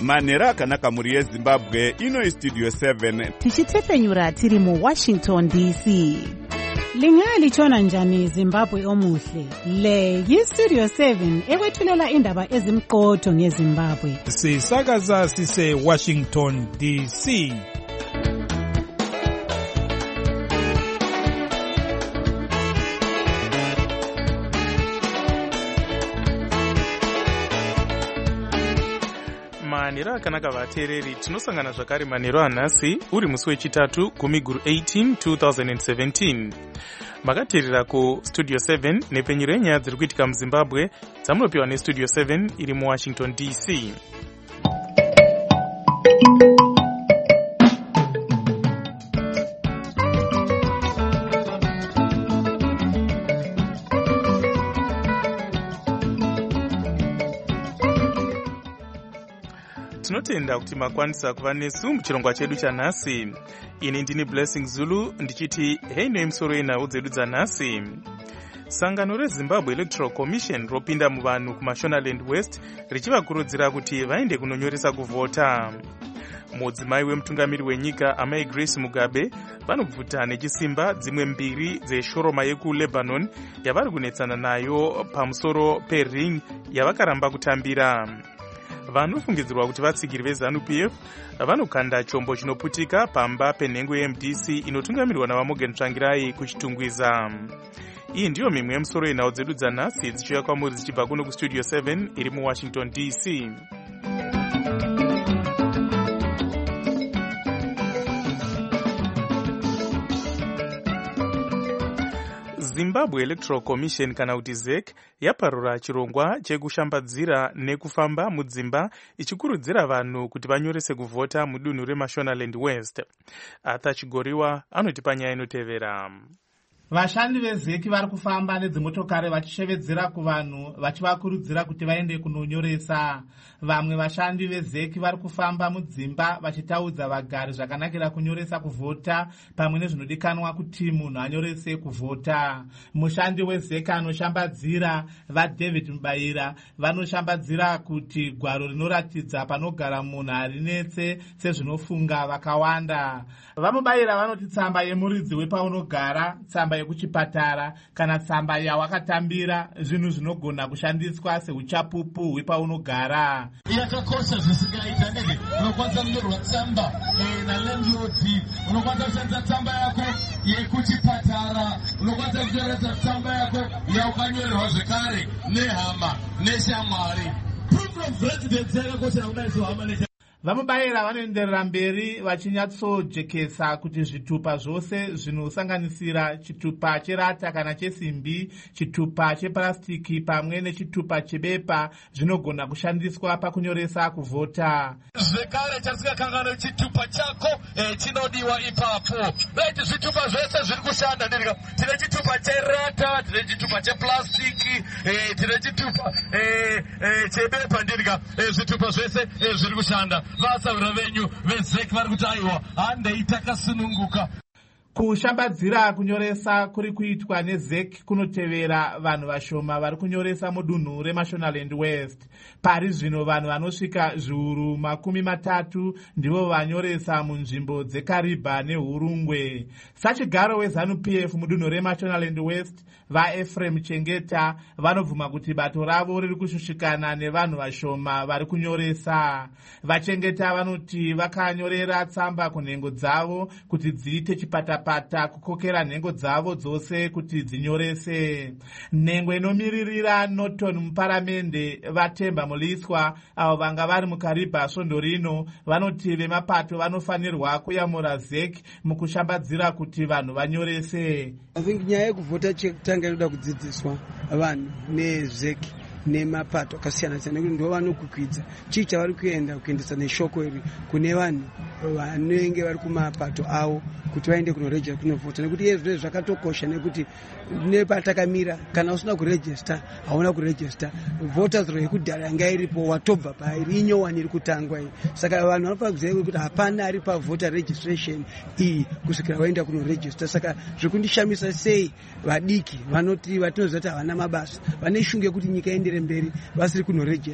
manhero akanaka mhuri yezimbabwe. Ino istudio 7 tichitepfenyura tiri muWashington DC. Lingalitshona njani Zimbabwe omuhle? Le yistudio 7 ekwethulela indaba ezimqotho ngeZimbabwe. Sisakaza sise Washington DC. Manhero akanaka vateereri, tinosangana zvakare manhero anhasi uri musi wechitatu Gumiguru 18 2017. Makateerera kustudio 7 nepfenyuro yenyaya dziri kuitika muZimbabwe dzamunopiwa nestudio 7 iri muWashington DC. Tinotenda kuti makwanisa kuva nesu muchirongwa chedu chanhasi. Ini ndini Blessing Zulu ndichiti hei nemisoro yenhau dzedu dzanhasi. Sangano reZimbabwe Electoral Commission ropinda muvanhu kuMashonaland West richivakurudzira kuti vaende kunonyoresa kuvhota. Mudzimai wemutungamiri wenyika Amai Grace Mugabe vanobvuta nechisimba dzimwe mbiri dzeshoroma yekuLebanon yavari kunetsana nayo pamusoro pering yavakaramba kutambira. Vanofungidzirwa kuti vatsigiri veZANU-PF vanokanda chombo chinoputika pamba penhengo yeMDC inotungamirwa naVaMorgan Tsvangirai kuchitungwiza. Iyi ndiyo mimwe yemusoro yenhau dzedu dzanhasi dzichiuya kwamuri dzichibva kuno kustudio 7 iri muWashington DC. Zimbabwe Electoral Commission kana kuti ZEC yaparura chirongwa chekushambadzira nekufamba mudzimba ichikurudzira vanhu kuti vanyorese kuvhota mudunhu reMashonaland West. Arthur Chigoriwa anotipa nyaya inotevera. Vashandi vezeki vari kufamba nedzimotokari vachishevedzera kuvanhu vachivakurudzira kuti vaende kunonyoresa. Vamwe vashandi vezeki vari kufamba mudzimba vachitaudza vagari zvakanakira kunyoresa kuvhota pamwe nezvinodikanwa kuti munhu anyorese kuvhota. Mushandi wezeki anoshambadzira vaDavid Mubaira vanoshambadzira kuti gwaro rinoratidza panogara munhu harinetse sezvinofunga vakawanda. Vamubaira vanoti tsamba yemuridzi wepaunogara, tsamba yekuchipatara kana tsamba yawakatambira zvinhu zvinogona kushandiswa seuchapupu hwepaunogara. Yakakosha zvisingaita ndege unokwanisa kunyorwa tsamba nalandlord, unokwanisa kushandisa tsamba yako yekuchipatara, unokwanisa kushandisa tsamba yako yaukanyorerwa zvekare nehama neshamwari. Proof of residence yakakosha unaiswa hama neshamwari. Vamubaira vanoenderera mberi vachinyatsojekesa kuti zvitupa zvose zvinosanganisira chitupa cherata kana chesimbi, chitupa cheplastiki pamwe nechitupa chebepa zvinogona kushandiswa pakunyoresa kuvhota. Zvekare chasingakanganwe chitupa chako chinodiwa ipapo. Right, zvitupa zvose zviri kushanda ndirika. Tine chitupa cherata, tine chitupa cheplastiki, tine chitupa chebepa ndirika. Zvitupa zvose zviri kushanda. Vasaura venyu vezeki vari kuti aiwa handei takasununguka. Kushambadzira kunyoresa kuri kuitwa nezeki kunotevera vanhu vashoma vari kunyoresa mudunhu reMashonaland West. Pari zvino vanhu vanosvika zviuru 30 ndivo vanyoresa munzvimbo dzeKariba neHurungwe. Sachigaro weZANU-PF mudunhu reMashonaland West vaEfrem Chengeta vanobvuma kuti bato ravo riri kushushikana nevanhu vashoma vari kunyoresa. Vachengeta vanoti vakanyorera tsamba kunhengo dzavo kuti dziite chipatapata kukokera nhengo dzavo dzose kuti dzinyorese. Nhengo inomiririra Norton muparamende vaTemba Muliswa avo vanga vari muKariba svondo rino vanoti vemapato vanofanirwa kuyamura ZEC mukushambadzira kuti vanhu vanyorese. I think nyaya yekuvhota chekutanga inoda kudzidziswa vanhu neZEC nemapato akasiyana siyana nekuti ndo vanokukwidza chii chavari kuendesa neshoko iri kune vanhu vanenge vari kumapato avo kuti vaende kunorejista kunovhota, nekuti izvozvo zvakatokosha nekuti nepatakamira kana usina kurejista hauna kurejista. Voters roll yekudhara yanga iripo watobva pairi inyowani iri kutangwa iyi. Saka vanhu vanofanira kuziva kuti hapana ari pavoter registration iyi kusvikira vaenda kunorejista. Saka zvekundishamisa sei vadiki vanoti vatinoziva kuti havana mabasa vane shungu yekuti nyika iendere mberi vasiri kunorejista.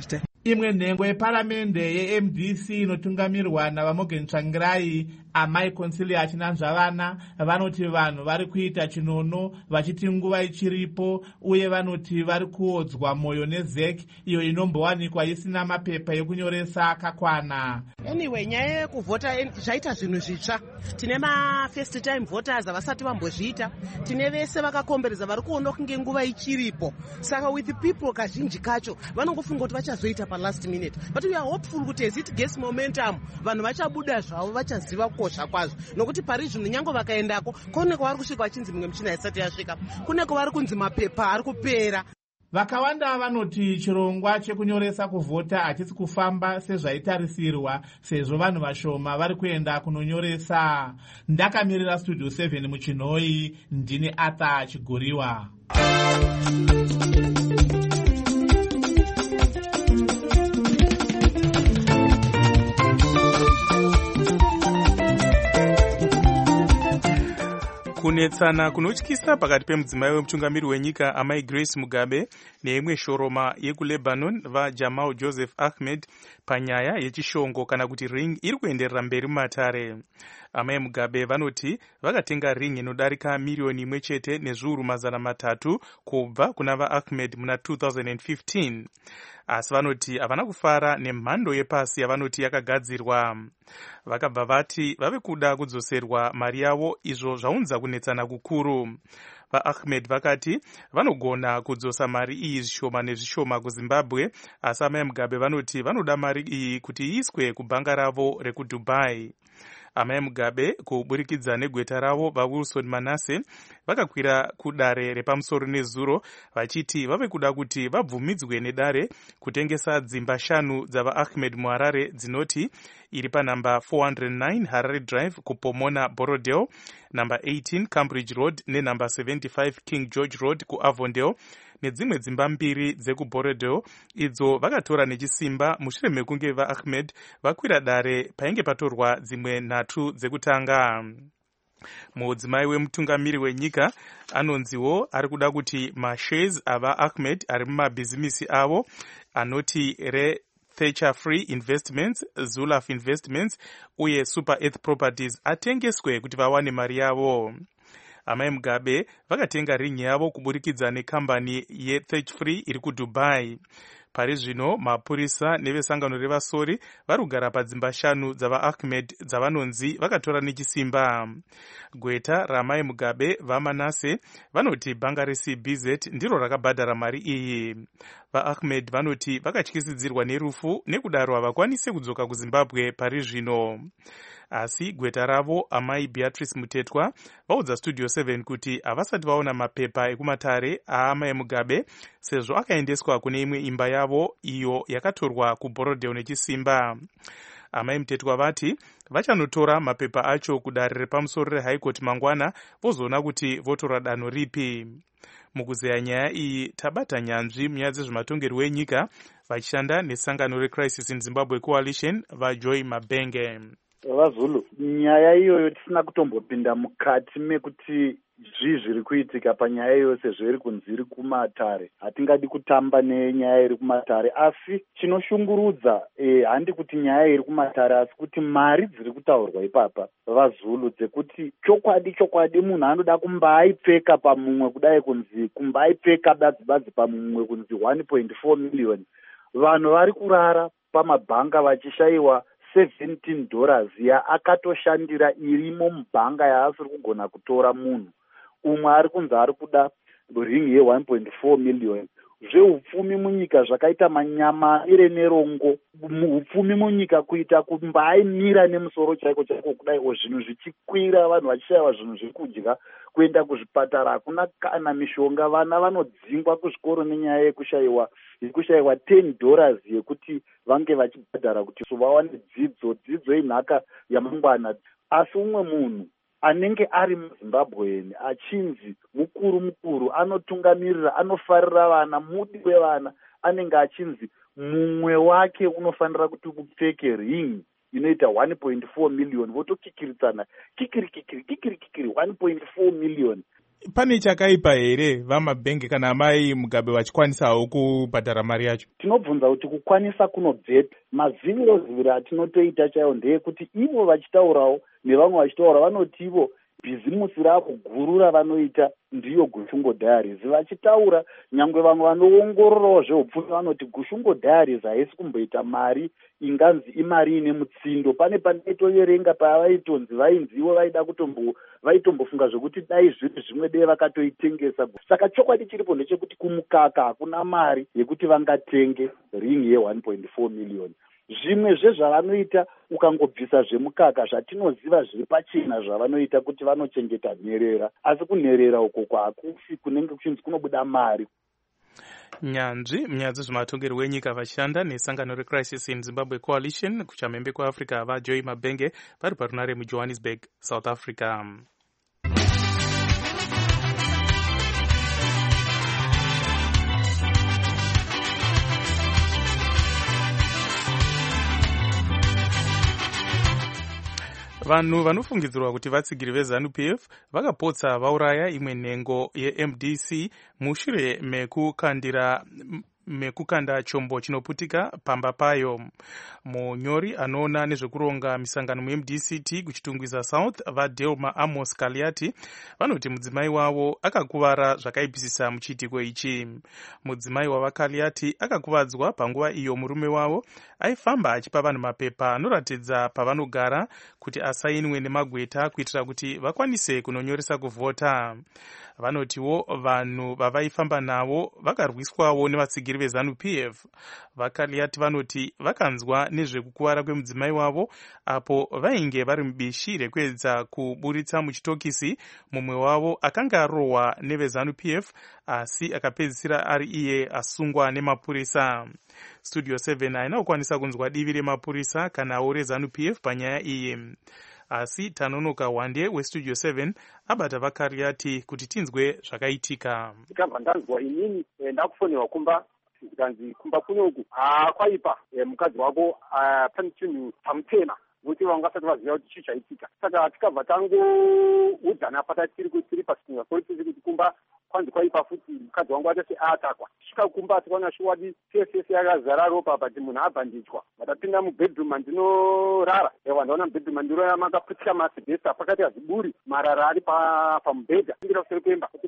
Imwe nhengo yeparamende yeMDC inotungamirirwa naVaMorgan Tsvangirai, amai Consilia Chinanzvavana, vanoti vanhu vari kuita chinono vachiti nguva ichiripo, uye vanoti vari kuodzwa mwoyo neZEC iyo inombowanikwa isina mapepa ekunyoresa akakwana. Anyway, nyaya yekuvhota zvaita zvinhu zvitsva. Tine ma-first time voters havasati vambozviita. Tine vese vakakomberedza vari kuona kunge nguva ichiripo. Saka with the people kazhinji kacho vanongofunga kuti vachazoita pa-last minute. But we are hopeful kuti as it gets momentum, vanhu vachabuda zvavo vachaziva kukosha kwazvo. Nokuti pari zvinhu nyange vakaendako, kune kwavari kusvika vachinzi mimwe michina isati yasvika. Kune kwavari kunzi mapepa ari kupera. Vakawanda vanoti chirongwa chekunyoresa kuvhota hachisi kufamba sezvaitarisirwa, sezvo vanhu vashoma vari kuenda kunonyoresa. Ndakamirira Studio 7 muChinhoi, ndini Arthur Chigoriwa. Kunetsana kunotyisa pakati pemudzimai wemutungamiri wenyika amai Grace Mugabe neimwe shoroma yekuLebanon vaJamal Joseph Ahmed panyaya yechishongo kana kuti ring iri kuenderera mberi mumatare. Amai Mugabe vanoti vakatenga ring inodarika miliyoni 1 nezviuru 300 kubva kuna vaAhmed muna 2015. Asi vanoti havana kufara nemhando yepasi yavanoti yakagadzirwa. Vakabva vati vave kuda kudzoserwa mari yavo, izvo zvaunza kunetsana kukuru. VaAhmed vakati vanogona kudzosa mari iyi zvishoma nezvishoma kuZimbabwe, asi amai Mugabe vanoti vanoda mari iyi kuti iiswe kubhanga ravo rekuDubai. Amai Mugabe kuburikidza negweta ravo vaWilson Manase vakakwira kudare repamusoro nezuro vachiti vave kuda kuti vabvumidzwe nedare kutengesa dzimba 5 dzavaAhmed muHarare dzinoti iri panhamba 409 Harare Drive kuPomona Borodale, namba 18 Cambridge Road nenhamba 75 King George Road kuAvondale, nedzimwe dzimba 2 dzekuBorodale idzo vakatora nechisimba mushure mekunge vaAhmed vakwira dare painge patorwa dzimwe 3 dzekutanga. Mudzimai wemutungamiri wenyika anonziwo ari kuda kuti mashares avaAhmed ari mumabhizimisi avo anoti Thatcher Free Investments, Zulaf Investments uye Super Earth Properties atengeswe kuti vawane mari yavo. Amai Mugabe vakatenga ring yavo kuburikidza nekambani yeThatcher Free iri kuDubai. Pari zvino mapurisa nevesangano revasori vari kugara padzimba 5 dzavaAhmed dzavanonzi vakatora nechisimba. Gweta ramai Mugabe vaManase vanoti bhanga reCBZ ndiro rakabhadhara mari iyi. VaAhmed vanoti vakatyisidzirwa nerufu nekudaro havakwanise kudzoka kuZimbabwe pari zvino. Asi gweta ravo amai Beatrice Mutetwa vaudza Studio 7 kuti havasati vaona mapepa ekumatare aamai Mugabe sezvo akaendeswa kune imwe imba yavo iyo yakatorwa kuBorodale nechisimba. Amai Mutetwa vati vachanotora mapepa acho kudare repamusoro reHigh Court mangwana vozoona kuti votora danho ripi. Mukuzeya nyaya iyi tabata nyanzvi munyaya dzezvematongerwo enyika vachishanda nesangano reCrisis in Zimbabwe Coalition vaJoy Mabenge. VaZulu, nyaya iyoyo tisina kutombopinda mukati mekuti zviri kuitika panyaya yose zviri kunzi iri kumatare. Hatingadi kutamba nenyaya iri kumatare, asi chinoshungurudza handi kuti nyaya iri kumatare, asi kuti mari dziri kutaurwa ipapa VaZulu dzekuti chokwadi munhu anoda kumbaipfeka pamumwe kudai kunzi kumbaipfeka badzi pamumwe kunzi 1.4 million. Vanhu vari kurara pamabhanga vachishayiwa $17 ya akatoshandira irimo mubhanga yaasiri kugona kutora munhu. Umwe ari kunzi ari kuda ring ye 1.4 million. Zveupfumi munyika zvakaita manyama ire nerongo. Upfumi munyika kuita kumbaimira nemusoro chaiko kudai zvinhu zvichikwira, vanhu vachishayiwa zvinhu zvekudya, kuenda kuzvipatara hakuna kana mishonga, vana vanodzingwa kuzvikoro nenyaya yekushayiwa $10 yekuti vange vachibhadhara kuti vawane dzidzo inhaka yamangwana. Asi umwe munhu anenge ari muZimbabweni achinzi mukuru anotungamirira, anofarira vana, mudi wevana, anenge achinzi mumwe wake unofanira kuti upfeke ring inoita 1.4 million, votokikiritsana kikiri 1.4 million. pane chakaipa here vamabhengi kana amai Mugabe vachikwanisawo kubhadhara mari yacho? Tinobvunza kuti kukwanisa kunobvepi. Maziviro atinotoita chaiwo ndeyekuti ivo vachitaurawo nevamwe vachitaura vanoti ivo bhizimusi ravo guru ravanoita ndiyo Gushungo Diaries. Vachitaura nyangwe vamwe vanoongororawo zveupfumi vanoti Gushungo Diaries haisi kumboita mari inganzi imari ine mutsindo. Pane pandaitoverenga pavaitonzi vainziwo vaida vaitombofunga zvokuti dai zviri zvimwe dei vakatoitengesa. Saka chokwadi chiripo ndechekuti kumukaka hakuna mari yekuti vangatenge ringi ye1.4 million. Zvimwe zvezvavanoita ukangobvisa zvemukaka zvatinoziva zviri pachena zvavanoita kuti vanochengeta nherera, asi kunherera uko kwakufi kunenge kuchinzi kunobuda mari. Nyanzvi munyaya dzezvematongerwo enyika vachishanda nesangano reCrisis in Zimbabwe Coalition kuchamhembe kwaAfrica vaJoy Mabhenge vari parunare muJohannesburg, South Africa. Vanhu vanofungidzirwa kuti vatsigiri veZANU-PF vakapotsa vauraya imwe nhengo yeMDC mushure mekukanda chombo chinoputika pamba payo. Munyori anoona nezvekuronga misangano muMDCT kuchitungwiza South vaDelma Amos Kaliati vanoti mudzimai wavo akakuvara zvakaipisisa muchiitiko ichi. Mudzimai wavaKaliati akakuvadzwa panguva iyo murume wavo aifamba achipa vanhu mapepa anoratidza pavanogara kuti asainwe nemagweta kuitira kuti vakwanise kunonyoresa kuvhota. Vanotiwo vanhu vavaifamba navo vakarwiswawo nevatsigiri veZANU-PF. VaKaliati vanoti vakanzwa nezvekukuvara kwemudzimai wavo apo vainge vari mubishi rekuedza kuburitsa muchitokisi mumwe wavo akanga arohwa neveZANU-PF asi akapedzisira ari iye asungwa nemapurisa. Studio 7 haina kukwanisa kunzwa divi remapurisa kanawo reZANU-PF panyaya iyi. Asi Tanonoka Wande weStudio 7 abata vaKaliati kuti tinzwe zvakaitika. Ndikabva ndanzwa inini ndakufonera kumba zikanzi kumba kunoku kwaipa mukadzi wako pane chinhu pamutema kuti vangasati vaziva kuti chii chaitika. Saka tikabva tangoudzana patiri pasikunga kuti kumba kwanzi kwaipa futi mukadzi wangu atati atakwa. Svika kumba tikaona shuwadi sese yakazara ropa bati munhu abhandichwa. Matapinda mubedroom andinorara. Ndaona mubedroom andinorara makaputika masibhesta pakati haziburi marara ari pamubhedha. Ndira kuseri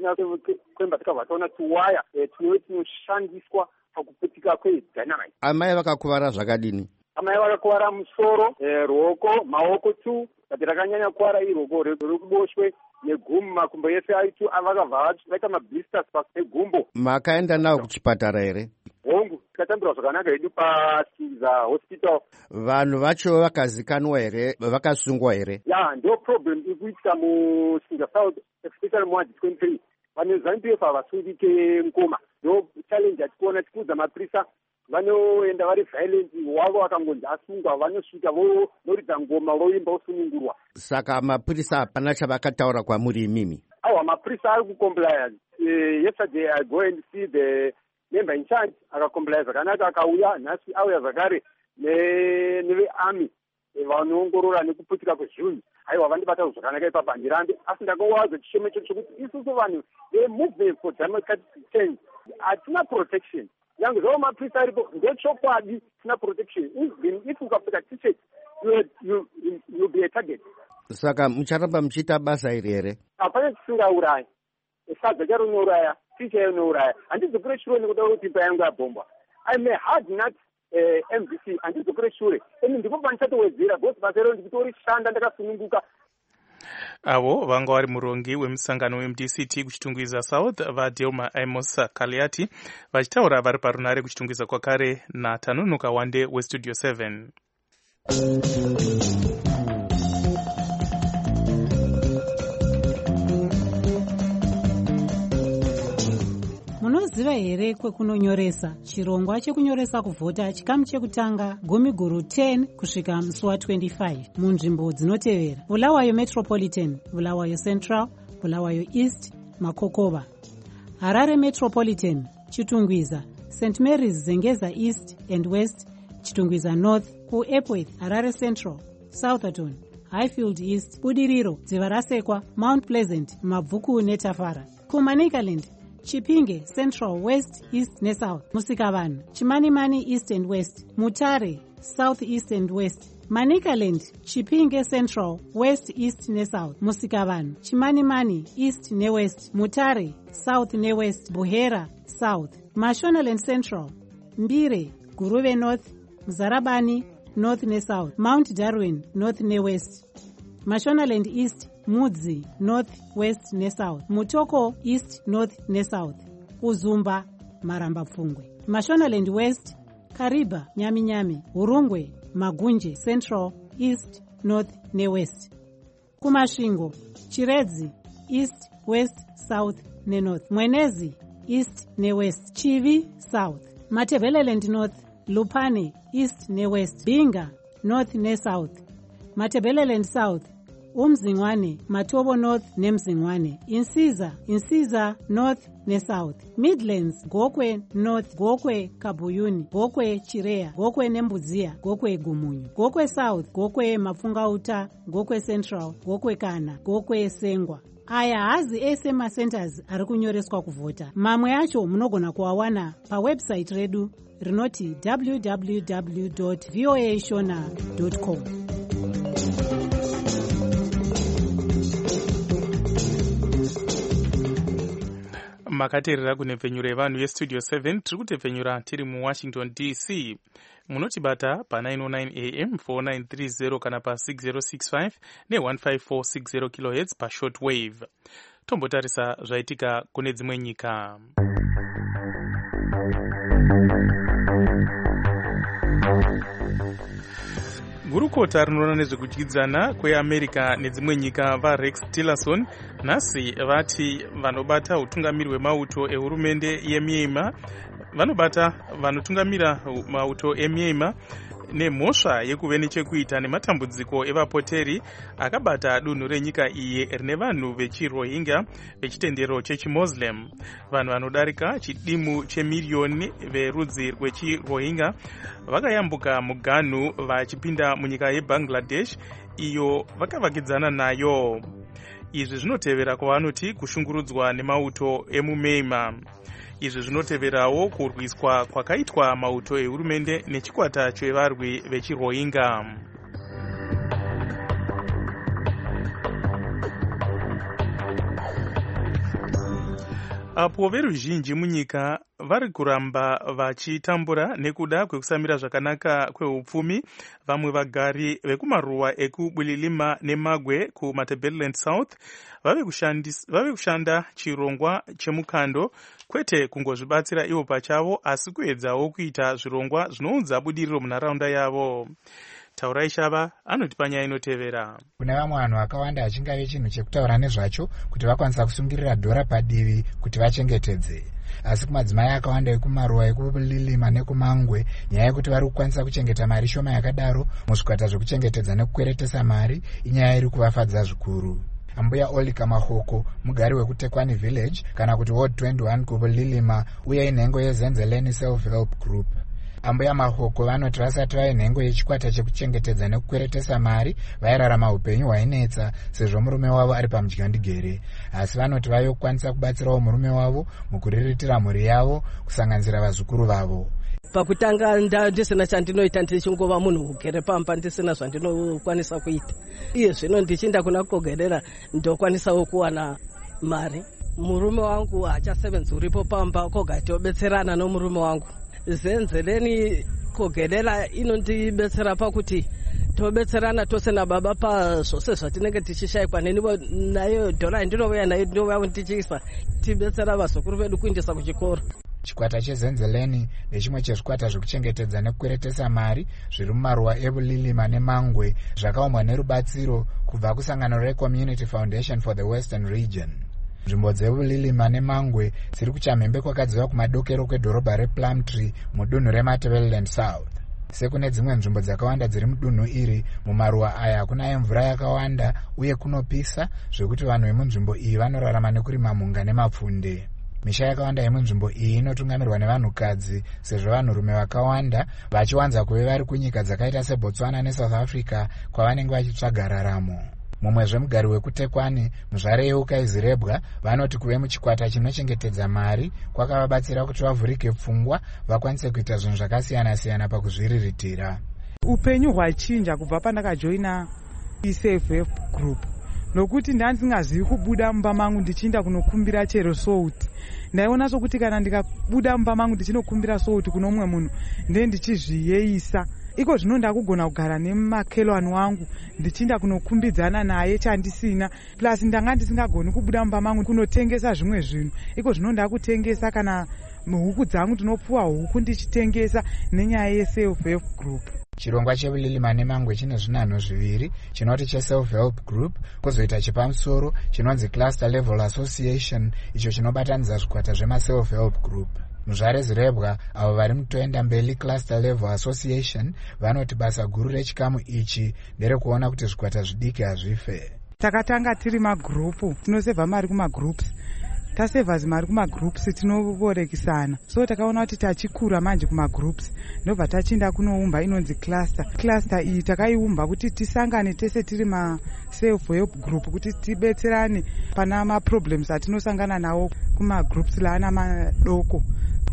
kwemba tikabva taona tuwaya tunoshandiswa pakuputika kwedynamite. Amai vakakuvara zvakadini? Amai vakakuvara musoro, ruoko, maoko tu, bati rakanyanya kuvara iruoko rekuboshwe negumbo, makumbo ese aitu vakabva vaita mablisters pasi pegumbo. Makaenda navo kuchipatara here? Hongu, tikatambirwa zvakanaka hedu paSiza Hospital. Vanhu vacho vakazikanwa here, vakasungwa here? Ya, ndio problem ikuitika muSiza South, especially muwadhi 23. Vanhu veZANU-PF havasungike mukoma. Ndio challenge atikuona tikuudza mapurisa vanoenda vari violent wavo vakangonzi asungwa vanosvika vonoridza ngoma voimba vosunungurwa. Saka mapurisa hapana chavakataura kwamuri imimi? Awa mapurisa ari kucompliance. Yesterday I go and see the member in charge akacomply zvakanaka akauya nhasi auya zvakare nevearmy vanoongorora nekuputika kwezvinhu. Aiwa vandibata zvakanaka ipapo handirambi asi ndakawaza chishemo icho chokuti isusu vanhu movement for democratic change hatina protection. Yangu zvavo mapurisa aripo ndechokwadi tina protection. If ukapfeka t-shirt you'll be a target. Saka mucharamba muchiita basa iri here? Hapana tisingauraya. Sadza charo unouraya, ticha unouraya. Handidzokere shure nekuda kuti imba yangu yabhombwa. I'm a hard nut MDC. Handidzokere shure. Eni ndipo panichatowedzera because basa iro ndikutorishanda ndakasununguka. Avo vanga vari murongi wemusangano weMDCT kuchitungwiza South vaDelma Amos Kaliati vachitaura vari parunare kuchitungwiza kwakare naTanonoka Wande weStudio 7. Munoziva here kwekunonyoresa chirongwa chekunyoresa kuvhota chikamu chekutanga gumiguru 10 kusvika musi wa25 munzvimbo dzinotevera: Bulawayo Metropolitan, Bulawayo Central, Bulawayo East, Makokova; Harare Metropolitan, Chitungwiza, St Mary's Zengeza East and West, Chitungwiza North, kuEpworth, Harare Central, Southerton, Highfield East, Budiriro, Dziva Rasekwa, Mount Pleasant, Mabvuku neTafara. Kumanicaland, Chipinge, Central, West, East neSouth, Musikavanhu, Chimanimani, East and West, Mutare, South, East and West. Manicaland, Chipinge Central, West, East neSouth, Musikavanhu, Chimanimani, East neWest, Mutare, South neWest, Buhera, South, Mashonaland Central, Mbire, Guruve North, Mzarabani, North neSouth, Mount Darwin, North neWest, Mashonaland East, Mudzi, North, West neSouth, Mutoko, East, North neSouth, Uzumba, Maramba Pfungwe, Mashonaland West, Kariba, Nyami, Urungwe, Magunje, Central, East, North neWest. Kumashingo, Chiredzi, East, West, South neNorth, Mwenezi, East neWest, Chivi, South, Matebeleland North, Lupane, East neWest, Binga, North neSouth, Matebeleland South, Umzingwane, Matobo North neMzingwane, Insiza North neSouth, Midlands, Gokwe North, Gokwe Kabuyuni, Gokwe Chirea, Gokwe Nembudzia, Gokwe Gumunyu, Gokwe South, Gokwe Mafungauta, Gokwe Central, Gokwe Kana, Gokwe Sengwa. Aya hazi ese macenters ari kunyoreswa kuvhota. Mamwe acho munogona kuawana pawebsite redu rinoti www.voashona.com. Makaterera kunepfenyura yevanhu yestudio 7 tiri kutepfenyura tiri muWashington DC. Munotibata pa 909 AM 4930 kana pa 6065 ne15460 kHz pa shortwave. Tombotarisa zvaitika kune dzimwe nyika. Gurukota rinoona nezvekudyidzana kweAmerica nedzimwe nyika vaRex Tillerson nhasi vati vanobata utungamiri hwemauto ehurumende yeMyanmar vanotungamira mauto eMyanmar nemhosva yekuve nechekuita nematambudziko evapoteri akabata dunhu renyika iyi rine vanhu vechiRohingya vechitendero chechiMuslim. Vanhu vanodarika chidimu chemiliyoni verudzi rwechiRohingya vakayambuka muganhu vachipinda munyika yeBangladesh iyo vakavakidzana nayo. Izvi zvinotevera kwavanoti kushungurudzwa nemauto emuMyanmar. Izvi zvinoteverawo kurwiswa kwakaitwa mauto ehurumende nechikwata chevarwi vechiRohingya. Apo veruzhinji munyika vari kuramba vachitambura nekuda kwekusamira zvakanaka kweupfumi, vamwe vagari vekumaruwa ekubulilima nemagwe kuMatebeleland South vave kushanda chirongwa chemukando, kwete kungozvibatsira ivo pachavo asi kuedzawo kuita zvirongwa zvinounza budiriro munharaunda yavo. Taurai Shava anoti panyaya inotevera. Kune vamwe vanhu vakawanda achingave chinhu chekutaura nezvacho kuti vakwanisa kusungirira dhora padivi kuti vachengetedze. Asi kumadzimai akawanda ekumaruwa ekubulilima nekumangwe, nyaya yekuti vari kukwanisa kuchengeta mari shoma yakadaro muzvikwata zvekuchengetedza nekukweretesa mari inyaya iri kuvafadza zvikuru. Ambuya Olika Mahoko, mugari wekuTekwani Village kana kuti Ward 21 kubulilima uye inhengo yeZenzeleni Self-Help Group. Ambuya Mahoko vanoti vasati vave nhengo yechikwata chekuchengetedza nekukweretesa mari vairarama upenyu hwainetsa sezvo murume wavo ari pamudyandigere, asi vanoti vave kukwanisa kubatsirawo murume wavo mukuriritira mhuri yavo kusanganisira vazukuru vavo. Pakutanga ndisina chandinoita, ndichingova munhu ugere pamba ndisina zvandinokwanisa kuita. Iye zvino ndichinda kuna kugogerera ndokwanisawo kuwana mari. Murume wangu hachasevenzi uripo pamba koga tobetserana nomurume wangu. Zenzeleni kugogerera inondibetsera pakuti tobetserana tose nababa pazvose zvatinenge tichishayikwa nenivo nayo dhora ndinovaya nayo ndovavo tichiisa tibetsera vazukuru vedu kuindisa kuchikoro. Chikwata cheZenzeleni nechimwe chezvikwata zvekuchengetedza nekukweretesa mari zviri mumaruwa ebulilima nemangwe zvakaumbwa nerubatsiro kubva kusangano reCommunity Foundation for the Western Region. Nzvimbo dzebulilima nemangwe dziri kuchamhembe kwakadziva kumadokero kwedhorobha rePlumtree mudunhu reMatebeleland South. Sekune dzimwe nzvimbo dzakawanda dziri mudunhu iri, mumaruwa aya hakuna mvura yakawanda uye kunopisa zvekuti vanhu vemunzvimbo iyi vanorarama nekurima mhunga nemapfunde. Misha yakawanda yemunzvimbo iyi inotungamirwa nevanhukadzi sezvo vanhurume vakawanda vachiwanza kuve vari kunyika dzakaita seBotswana neSouth Africa kwavanenge vachitsvaga raramo. Mumwe zvemugari wekuTekwani, muzvare yeukaizirebwa, vanoti kuve muchikwata chinochengetedza mari kwakavabatsira kuti vavhurike pfungwa vakwanise kuita zvinhu zvakasiyana-siyana pakuzviriritira. Upenyu hwachinja kubva pandakajoina iSafe Group, nokuti ndandisingazivi kubuda mumba mangu ndichienda kunokumbira chero souti. Ndaiona sokuti kana ndikabuda mumba mangu ndichinokumbira souti kuno mumwe munhu ndichizviyeisa. Iko zvino ndakugona kugara nemakelwani wangu ndichienda kunokumbidzana naye chandisina, plus ndanga ndisingagoni kubuda mumba mangu kunotengesa zvimwe zvinhu. Iko zvino ndakutengesa kana huku dzangu ndinopuwa huku ndichitengesa nenyaya yeSelf-Help Group. Chirongwa chevulilima nemangwe chine zvinhanho zviviri, chinoti cheSelf-Help Group, kozoita chepamusoro chinonzi Cluster Level Association, icho chinobatanidza zvikwata zvemaSelf-Help Group. Muzvare zirebwa avo vari mutoenda mberi Cluster Level Association vanoti basa guru rechikamu ichi nderekuona kuti zvikwata zvidiki hazvife. Takatanga tiri magrupu, tinosevha mari kumagroups. Tasevha mari kumagroups tinoborekisana. So takaona kuti tachikura manje kumagroups ndobva tachienda kunoumba inonzi cluster. Cluster iyi takaiumba kuti tisangane tese tiri maSelf-Help Group kuti tibetserane pana maproblems atinosangana nawo kumagroups laana madoko.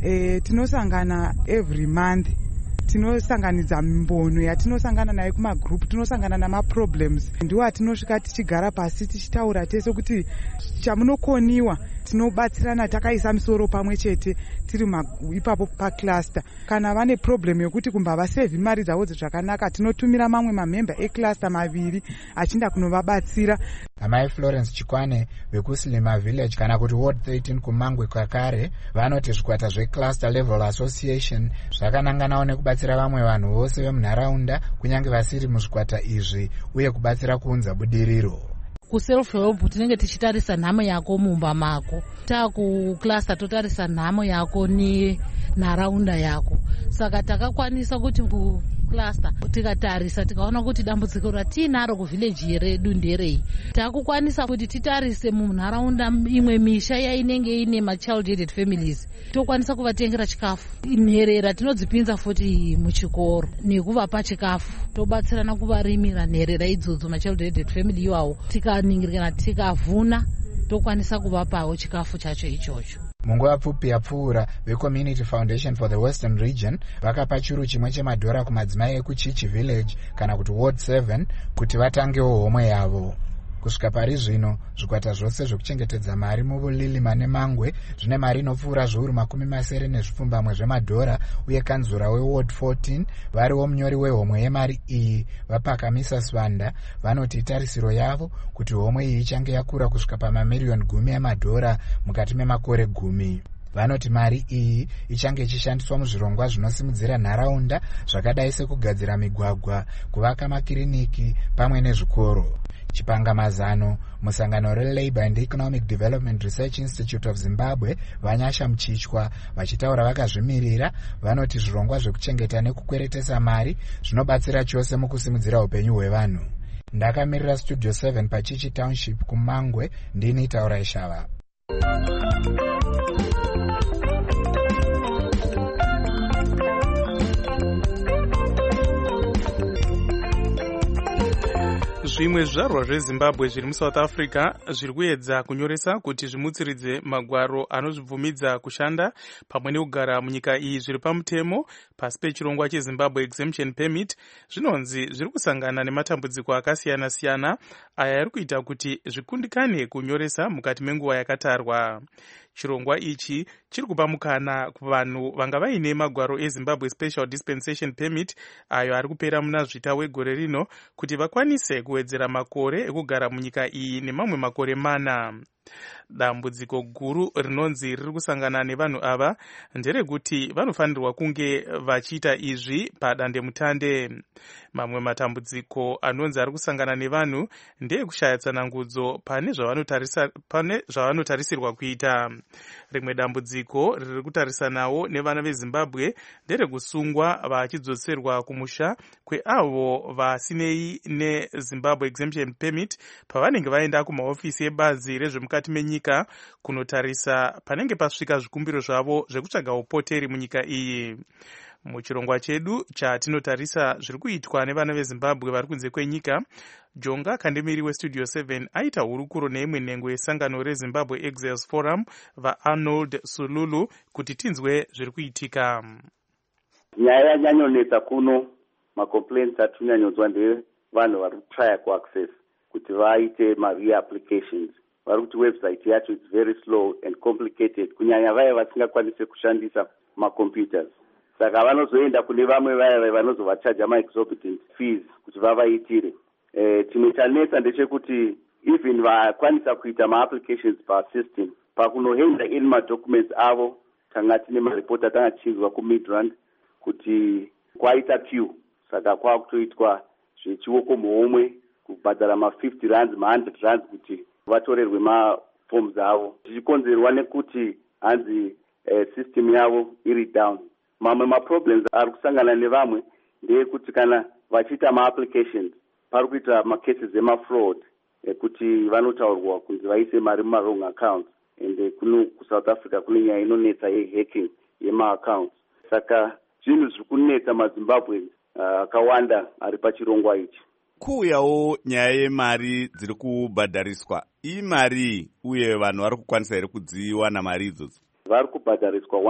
Tinosangana every month, tinosanganidza mbono yatinosangana nayo kumagroup, tinosangana namaproblems, ndiwo atinosvika tichigara pasi tichitaura tese kuti chamunokoniwa tinobatsirana takaisa misoro pamwe chete tiri ipapo pacluster. Kana vane problem yokuti kumba vasevhi mari dzavo zvakanaka, tinotumira mamwe mamemba ecluster maviri achinda kunovabatsira. Amai Florence Chikwane vekuSilima Village kana kuti Ward 13 kumangwe kakare vanoti zvikwata zveCluster Level Association zvakananganawo nekubatsira vamwe vanhu vose vemunharaunda kunyange vasiri muzvikwata izvi uye kubatsira kuunza budiriro. KuSelf-Help tinenge tichitarisa nhamo yako mumba mako, takucluster totarisa nhamo yako nenharaunda yako. Saka takakwanisa kuti kucluster tikatarisa tikaona kuti dambudziko ratinaro kuvillage redu nderei, takukwanisa kuti titarise munharaunda imwe misha yainenge ine machild aided families, tokwanisa kuvatengera chikafu. Nherera tinodzipinza futi muchikoro nekuvapa chikafu, tobatsirana kuvarimira nherera idzodzo machild aided family iwawo, tikaningirikana tikavhuna tokwanisa kuvapawo chikafu chacho ichocho. Munguva pfupi yapfuura veCommunity Foundation for the Western Region vakapa churu chimwe chemadhora kumadzimai ekuChichi Village kana kuti Ward 7 kuti vatangewo homwe yavo. Kusvika pari zvino zvikwata zvose zvekuchengetedza mari muvulilima nemangwe zvine mari inopfuura zviuru 70 zvemadhora, uye kanzura weWard 14 variwo munyori wehomwe yemari iyi vapakamisa Swanda vanoti itarisiro yavo kuti homwe iyi ichange yakura kusvika pamamiliyoni 10 emadhora mukati memakore 10. Vanoti mari iyi ichange ichishandiswa muzvirongwa zvinosimudzira nharaunda zvakadai sekugadzira migwagwa, kuvaka makiriniki pamwe nezvikoro. Chipangamazano musangano reLabour and Economic Development Research Institute of Zimbabwe Vanyasha Mchichwa vachitaura vakazvimirira vanoti zvirongwa zvekuchengeta nekukweretesa mari zvinobatsira chose mukusimudzira upenyu hwevanhu. Ndakamirira Studio 7 paChichi Township kumangwe, ndini Taura Ishava. Zvimwe zvizvarwa zveZimbabwe zviri muSouth Africa zviri kuedza kunyoresa kuti zvimutsiridze magwaro anozvibvumidza kushanda pamwe nekugara munyika iyi zviri pamutemo pasi pechirongwa cheZimbabwe Exemption Permit. Zvinonzi zviri kusangana nematambudziko akasiyana-siyana aya ari kuita kuti zvikundikane kunyoresa mukati menguva yakatarwa. Chirongwa ichi chiri kupa mukana kuvanhu vanga vaine magwaro eZimbabwe Special Dispensation Permit ayo ari kupera muna Zvita wegore rino kuti vakwanise kuwedzera makore ekugara munyika iyi nemamwe makore 4. Dambudziko guru rinonzi riri kusangana nevanhu ava nderekuti vanofanirwa kunge vachiita izvi padandemutande. Mamwe matambudziko anonzi ari kusangana nevanhu ndeyekushaya tsanangudzo pane zvavanotarisirwa kuita. Rimwe dambudziko riri kutarisanawo nevana veZimbabwe nderekusungwa vachidzoserwa kumusha kweavo vasinei neZimbabwe Exemption Permit pavanenge vaenda kumaofisi ebazi rezvemukati mukati menyika kunotarisa panenge pasvika zvikumbiro zvavo zvekutsvaga upoteri munyika iyi. Muchirongwa chedu chatinotarisa zviri kuitwa nevana veZimbabwe vari kunze kwenyika, Jonga Kandemiri weStudio 7 aita hurukuro neimwe nhengo yesangano reZimbabwe Exiles Forum vaArnold Sululu kuti tinzwe zviri kuitika. Nyaya yanyanyonetsa kuno, macomplaints atinyanyonzwa ndevanhu vari kutraya kuaccess kuti vaite ma-reapplications. Vari kuti website yacho is very slow and complicated, kunyanya vaya vasingakwanise kushandisa macomputers. Saka vanozoenda kune vamwe vaya vanozovachaja ma-exorbitant fees kuti vavaitire. Chimwe chanetsa ndechekuti even vakwanisa kuita ma-applications pa-system, pakunohenda in ma-documents avo, tanga tine maripota tanga tichinzwa kuMidrand kuti kwaita queue, saka kwakutoitwa zvechiwoko muhomwe kubhadhara ma-50 rands, ma-100 rands kuti vatorerwe ma-forms avo. Zvichikonzerwa nekuti hanzi system yavo iri down. Mamwe ma-problems ari kusangana nevamwe ndeyekuti kana vachiita ma-applications pari kuita ma-cases ema-fraud ekuti vanotaurwa kunzi vaise mari muma-wrong accounts, ende kuno kuSouth Africa kune nyaya inonetsa ye-hacking yema-accounts. Saka zvinhu zviri kunetsa maZimbabwe akawanda ari pachirongwa ichi. Kuuyawo nyaya yemari dziri kubhadhariswa, imari uye vanhu vari kukwanisa here kudziwana mari idzodzo? Vari kubhadhariswa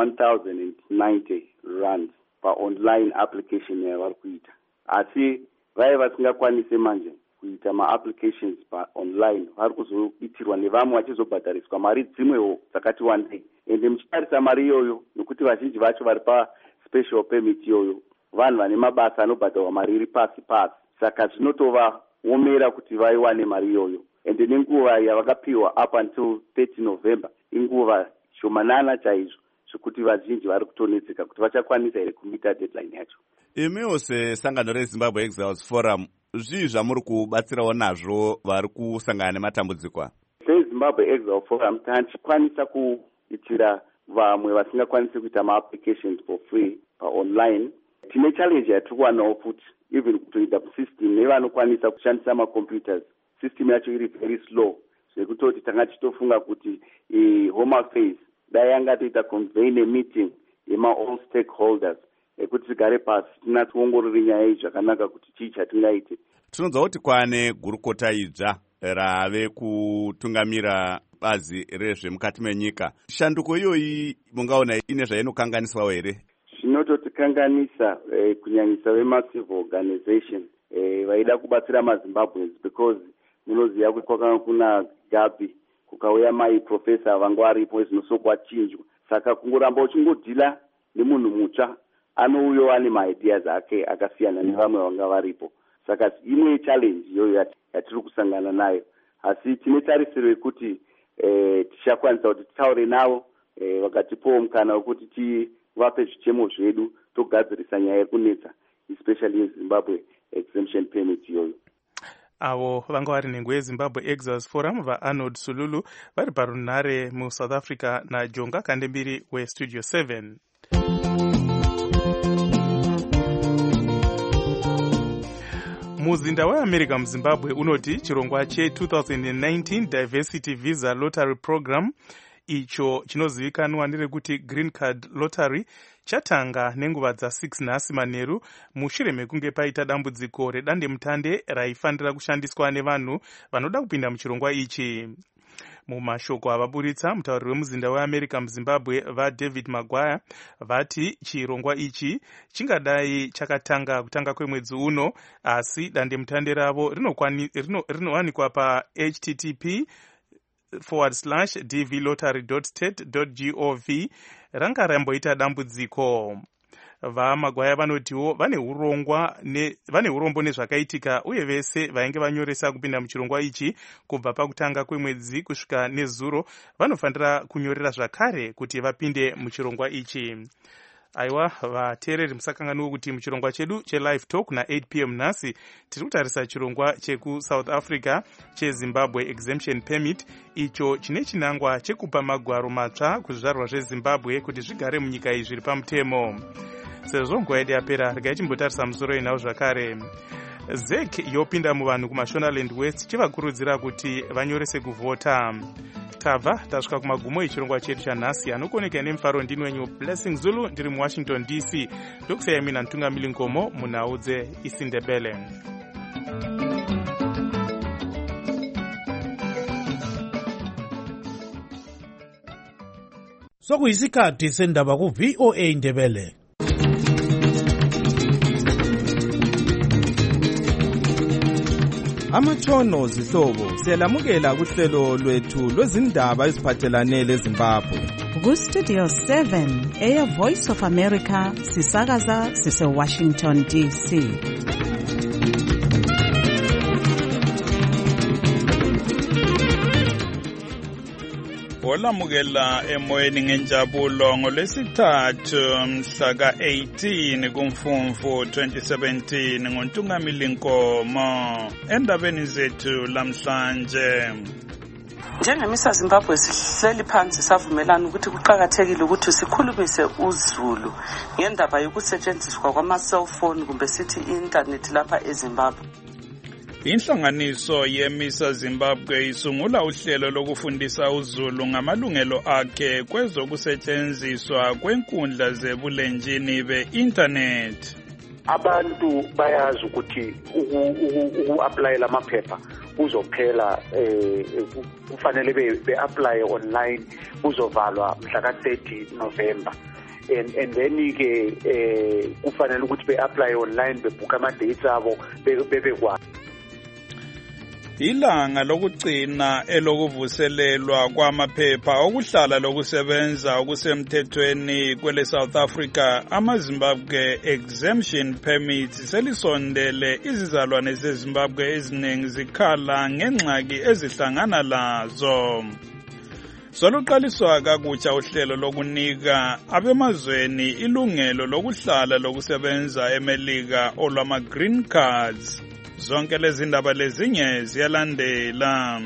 1090 rand pa-online application yavari kuita. Asi vaya vasingakwanise manje kuita ma-applications pa-online vari kuzoitirwa nevamwe vachizobhadhariswa mari dzimwewo dzakati wandei. Ende muchitarisa mari iyoyo, nokuti vazhinji vacho vari pa-special permit iyoyo, vanhu vane mabasa anobhadharwa mari iri pasi pasi. Saka zvinotovaomera kuti vaiwane mari iyoyo. Ende nenguva yavakapiwa up until 30 November, inguva shomanana chaizvo, zvekuti vazhinji vari kutonetseka kuti vachakwanisa here kumita deadline yacho. Imiwo sesangano reZimbabwe Exiles Forum, zvii zvamuri kubatsirawo nazvo vari kusangana nematambudziko? SeZimbabwe Exiles Forum tichikwanisa kuitira vamwe vasingakwanisi kuita ma-applications for free pa-online. Tine challenge yatiri kuwanawo futi, even kutoita system nevanokwanisa kushandisa ma-computers. System yacho iri very slow, zvekutoti tanga tichitofunga kuti Home Affairs dai yanga toita convene meeting yema-all stakeholders ekuti tigare pasi tinationgorore nyaya iyi zvakanaka kuti chii chatingaite. Tinonzwa kuti kwane gurukota idzva rave kutungamira bazi rezvemukati menyika. Shanduko iyoyi mungaona ine zvainokanganiswawo here? Zvinototikanganisa kunyanyisa vema-civil organization vaida kubatsira maZimbabweans, because munoziva kuti kwakanga kuna gapi, kukauya mai-profesa vanga varipo zvinosokwachinjwa. Saka kungoramba uchingodhila nemunhu mutsva anouyo ane ma-ideas ake akasiyana nevamwe vanga varipo. Saka imwe challenge iyoyo yatiri kusangana nayo, asi tine tarisiro yekuti tichakwanisa kuti titaure navo vakatipowo mukana wekuti tivape zvichemo zvedu togadzirisa nyaya yekunetsa, especially yeZimbabwe exemption permit iyoyo. Avo vanga vari nhengo yeZimbabwe Exiles Forum vaArnold Sululu vari parunhare muSouth Africa naJonga Kandembiri weStudio 7. Muzinda weAmerica muZimbabwe unoti chirongwa che-2019 Diversity Visa Lottery Program, icho chinozivikanwa nerekuti Green Card Lottery, chatanga nenguva dza6 nhasi manheru mushure mekunge paita dambudziko redandemutande raifanira kushandiswa nevanhu vanoda kupinda muchirongwa ichi. Mumashoko avaburitsa, mutauriri wemuzinda weAmerica muZimbabwe vaDavid Maguire vati chirongwa ichi chingadai chakatanga kutanga kwemwedzi uno, asi dandemutande ravo rinowanikwa pa http://dvlottery.state.gov ranga ramboita dambudziko. VaMaguire vanotiwo vane urombo nezvakaitika, uye vese vainge vanyoresa kupinda muchirongwa ichi kubva pakutanga kwemwedzi kusvika nezuro vanofanira kunyorera zvakare kuti vapinde muchirongwa ichi. Aiwa vateereri, musakanganwa kuti muchirongwa chedu chelive talk na8 p.m. nhasi tiri kutarisa chirongwa chekuSouth Africa cheZimbabwe Exemption Permit, icho chine chinangwa chekupa magwaro matsva kuzvizvarwa zveZimbabwe kuti zvigare munyika iyi zviri pamutemo. Sezvo nguva yedu yapera, regai timbotarisa musoro inawo zvakare. ZEC yopinda muvanhu kumashonaland west chivakurudzira kuti vanyorese kuvhota. Tabva tasvika kumagumo echirongwa chedu chanhasi. Anokoneka nemufaro ndini wenyu Blessing Zulu, ndiri muWashington DC. Ndokusiyai mina Ntungamili Ngomo munhau dzeIsindebele. Sokuyisikhathi sendaba ku-VOA Ndebele. Amatshono zihlobo siyalamukela kuhlelo lwethu lwezindaba eziphathelane leZimbabwe. Ku-Studio 7 Air Voice of America sisakaza sise-Washington DC. Olamukela emoyeni ngenjabulo ngolwesithathu mhla ka-18 kuMfumfu 2017 ngoNtungamili Nkomo. Endabeni zethu lamhlanje, njengemisa Zimbabwe sihleli phansi savumelana ukuthi kuqhakathekile ukuthi sikhulumise uZulu ngendaba yokusetshenziswa kwama-cellphone kumbe sithi internet lapha eZimbabwe. Inhlanganiso yeMisa Zimbabwe isungula uhlelo lokufundisa uZulu ngamalungelo akhe kwezokusetshenziswa kwenkundla zebulenjini be-internet. Abantu bayazi ukuthi uku-apply lamaphepha kuzophela kufanele be-apply online kuzovalwa mhla ka-30 November. And then ke kufanele ukuthi be-apply online bebhuka ama-dates abo bebekwazi. Ilanga lokugcina elokuvuselelwa kwamaphepha okuhlala lokusebenza okusemthethweni kwele South Africa ama-Zimbabwe exemption permits selisondele. Izizalwane zeZimbabwe eziningi zikhala ngengxaki ezihlangana lazo. Soluqaliswa kakutsha uhlelo lokunika abemazweni ilungelo lokuhlala lokusebenza eMelika olwama-green cards. Zonke lezi ndaba lezinye ziyalandela.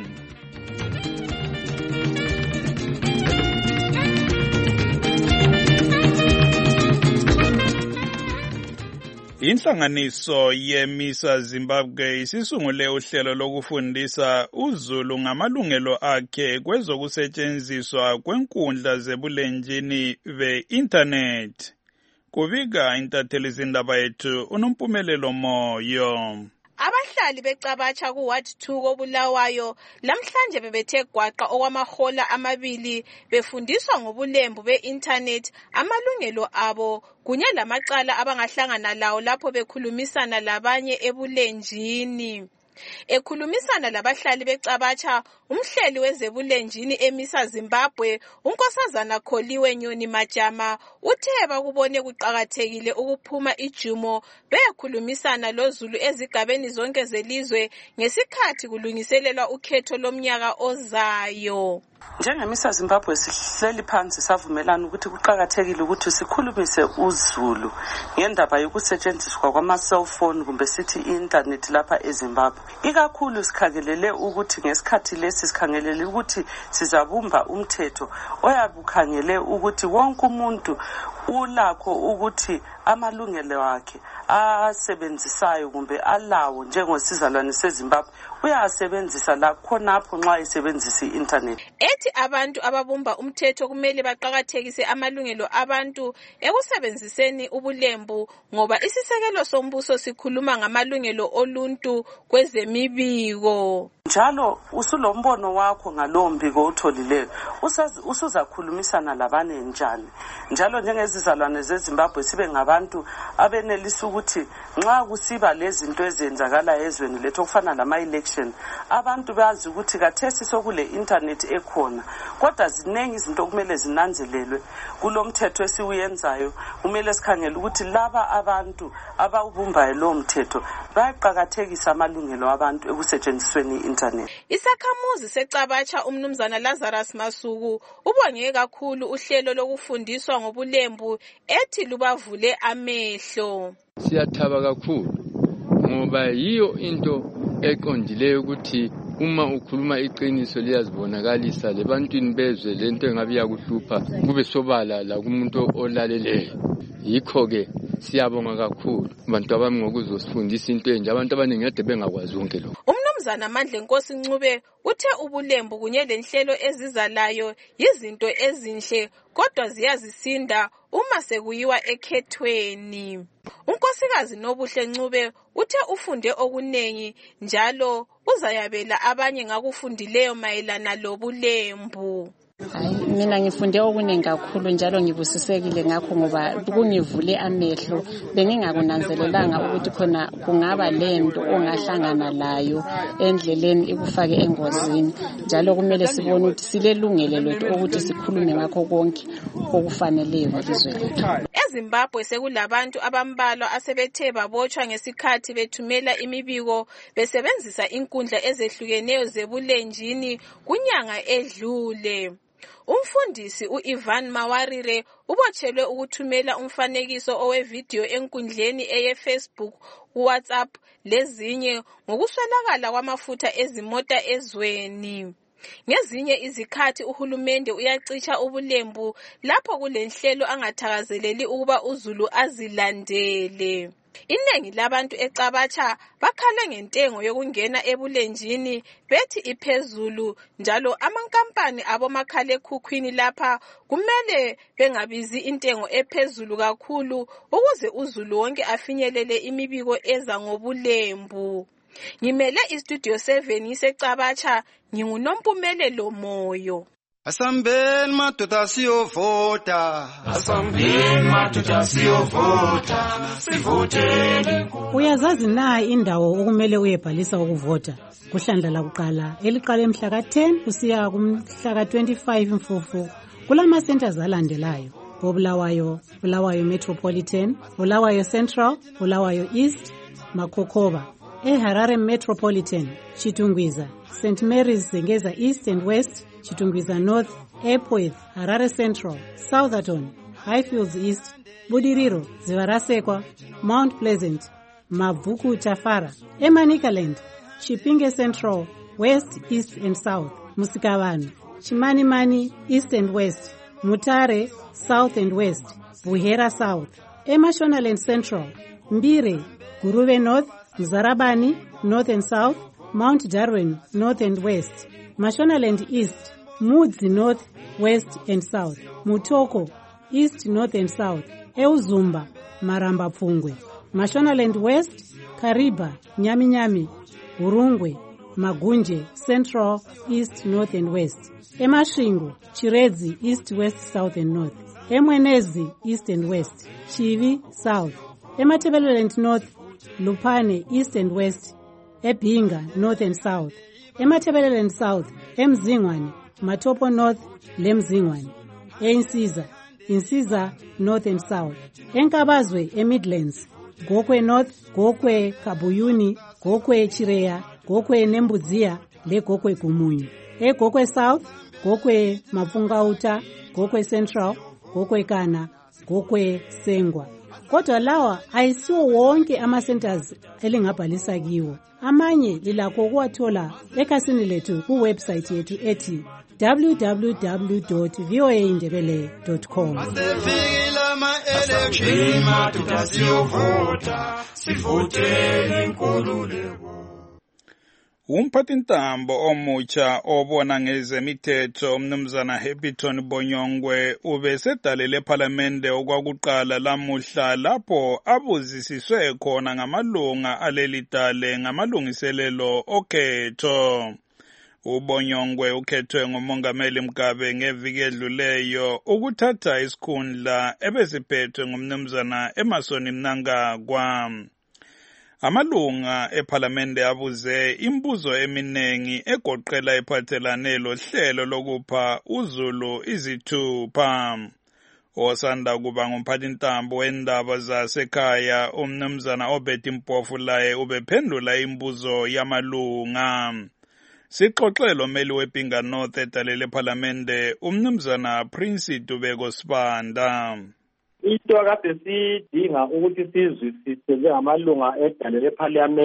Inhlanganiso yeMisa Zimbabwe isisungule uhlelo lokufundisa uZulu ngamalungelo akhe kwezokusetshenziswa kwenkundla zebulenjini be-internet. Kubika intatheli zindaba yethu uNompumelelo Moyo. Abahlali becabatsha kuWard 2 koBulawayo lamhlanje bebethe gwaqa okwamahola amabili befundiswa ngobulembu be-internet, amalungelo abo kunye lamacala abangahlangana lawo lapho bekhulumisana labanye ebulenjini. Ekhulumisana labahlali becabatsha, umhleli wezebulenjini eMisa Zimbabwe uNkosazana Kholiwe Nyoni Majama uthe bakubone kuqhakathekile ukuphuma ijumo bekhulumisana loZulu ezigabeni zonke zelizwe ngesikhathi kulungiselelwa ukhetho lomnyaka ozayo. Njengemisa Zimbabwe sihleli phansi savumelana ukuthi kuqhakathekile ukuthi sikhulumise uZulu ngendaba yokusetshenziswa kwama-cellphone kumbe sithi internet lapha eZimbabwe. Ikakhulu sikhangelele ukuthi ngesikhathi lesi sikhangelele ukuthi sizabumba umthetho oyabukhangele ukuthi wonke umuntu ulakho ukuthi amalungelo akhe asebenzisayo kumbe alawo njengosizalwane seZimbabwe uyasebenzisa la khonapho nxa esebenzisa i-internet. Ethi abantu ababumba umthetho kumele baqhakathekise amalungelo abantu ekusebenziseni ubulembu ngoba isisekelo sombuso sikhuluma ngamalungelo oluntu kwezemibiko. Njalo usulombono wakho ngalowo mbiko otholileyo usuzakhulumisana labane njani. Njalo njengezizalwane zeZimbabwe sibe ngabantu abenelisa ukuthi nxa kusiba lezinto ezenzakala ezweni lethu okufana lama-election, abantu bazi ukuthi kathesi sokule internet ekhona, kodwa zinengi izinto kumele zinanzelelwe kulo mthetho esiwenzayo. Kumele sikhangele ukuthi laba abantu abawubumbayo lo mthetho bayaqhakathekisa amalungelo abantu ekusetshenzisweni i-internet. Isakhamuzi secabatsha umnumzana Lazarus Masuku ubonge kakhulu uhlelo lokufundiswa ngobulembu ethi lubavule amehlo. Siyathaba kakhulu ngoba yiyo into eqondileyo ukuthi uma ukhuluma iqiniso liyazibonakalisa lebantwini bezwe lento engabe yakuhlupha kube sobala la kumuntu olaleleyo. Yikho ke siyabonga kakhulu abantu abami ngokuzosifundisa into enje abantu abaningi ade bengakwazi konke lokho. Umnumzana Mandla Nkosi Ncube uthe ubulembu kunye lenhlelo ezizalayo yizinto ezinhle kodwa ziyazisinda uma sekuyiwa ekhethweni. Unkosikazi Nobuhle Ncube uthe ufunde okunengi njalo uzayabela abanye ngakufundileyo mayelana lobulembu. Mina ngifunde okuningi kakhulu njalo ngibusisekile ngakho ngoba kungivule amehlo. Bengingakunanzelelanga ukuthi khona kungaba lento ongahlangana layo endleleni ikufake engozini. Njalo kumele sibone ukuthi silelungelo lethu ukuthi sikhulume ngakho konke okufaneleyo ngelizwe lethu. EZimbabwe sekulabantu abambalwa asebethe babotshwa ngesikhathi bethumela imibiko besebenzisa inkundla ezehlukeneyo zebulenjini kunyanga edlule. Umfundisi uIvan Mawarire ubotshelwe ukuthumela umfanekiso owevideo enkundleni eyeFacebook, WhatsApp lezinye ngokuswelakala kwamafutha ezimota ezweni. Ngezinye izikhathi uhulumende uyacisha ubulembu lapho kulenhlelo angathakazeleli ukuba uZulu azilandele. Iningi labantu eCabacha bakhale ngentengo yokungena ebulenjini bethi iphezulu njalo amankampani abomakhalekhukhwini lapha kumele bengabizi intengo ephezulu kakhulu ukuze uZulu wonke afinyelele imibiko eza ngobulembu. Ngimele iStudio 7 ngiseCabacha, nginguNompumelelo Moyo. Asambeni madoda siyovota. Asambeni madoda siyovota. Sivoteni. Uyazazi na indawo okumele uyebhalisa ukuvota? Kuhlandla lakuqala eliqala mhla ka-10 kusiya kumhla ka-25 Mfumfu kulama centers alandelayo: Bulawayo, Bulawayo Metropolitan, Bulawayo Central, Bulawayo East, Makhokoba. eHarare Metropolitan, Chitungwiza, St. Mary's Zengeza East and West, Chitungwiza North, Epworth, Harare Central, Southerton, Highfields East, Budiriro, Zivarasekwa, Mount Pleasant, Mavuku Tafara, Emanikaland, Chipinge Central, West, East and South, Musikavanu, Chimanimani East and West, Mutare South and West, Buhera South, Emashonaland Central, Mbire, Guruve North, Mzarabani North and South, Mount Darwin North and West, Mashonaland East, Mudzi North, West and South, Mutoko East, North and South, Euzumba, Maramba Pfungwe, Mashonaland West, Kariba, Nyami, Urungwe, Magunje, Central, East, North and West, Emashingo, Chiredzi, East, West, South and North, Emwenezi, East and West, Chivi, South, Ematebeleland North, Lupane, East and West, Ebinga, North and South, Ematebeleland South, Emzingwane, Matopo North, Lemzingwane, Insiza, North and South, Enkabazwe, Midlands, Gokwe North, Gokwe Kabuyuni, Gokwe Chireya, Gokwe Nembudzia, Le Gokwe Gumunyu, Gokwe South, Gokwe Mapungauta, Gokwe Central, Gokwe Kana, Gokwe Sengwa. Kodwa lawa ayisiwo wonke ama-centers elingabhalisa kiwo. Amanye lilakho ukuwathola ekhasini lethu kuwebsite yethu ethi www.voaindebele.com. Asefikile ama-election madoda siyovota, sivoteni inkululeko. Umphathintambo omutsha obona ngezemithetho umnumzana Happyton Bonyongwe ubesedalele ePhalamende okwakuqala lamuhla lapho abuzisiswe khona ngamalunga alelidale ngamalungiselelo okhetho. UBonyongwe ukhethwe nguMongameli Mugabe ngeviki edluleyo ukuthatha isikhundla ebesiphethwe ngumnumzana Emmerson Mnangagwa. Amalunga ePhalamende abuze imbuzo eminengi egoqela iphathelane lohlelo lokupha uZulu izithupha. Osanda kuba ngumphathintambo wendaba zasekhaya umnumzana Obed Mpofu laye ubephendula imbuzo yamalunga. Sixoxelo meli wePinga North edalele ePhalamende umnumzana Prince Dubeko Sibanda. Into akade sidinga ukuthi sizwisise njengamalunga edalele ePhalamende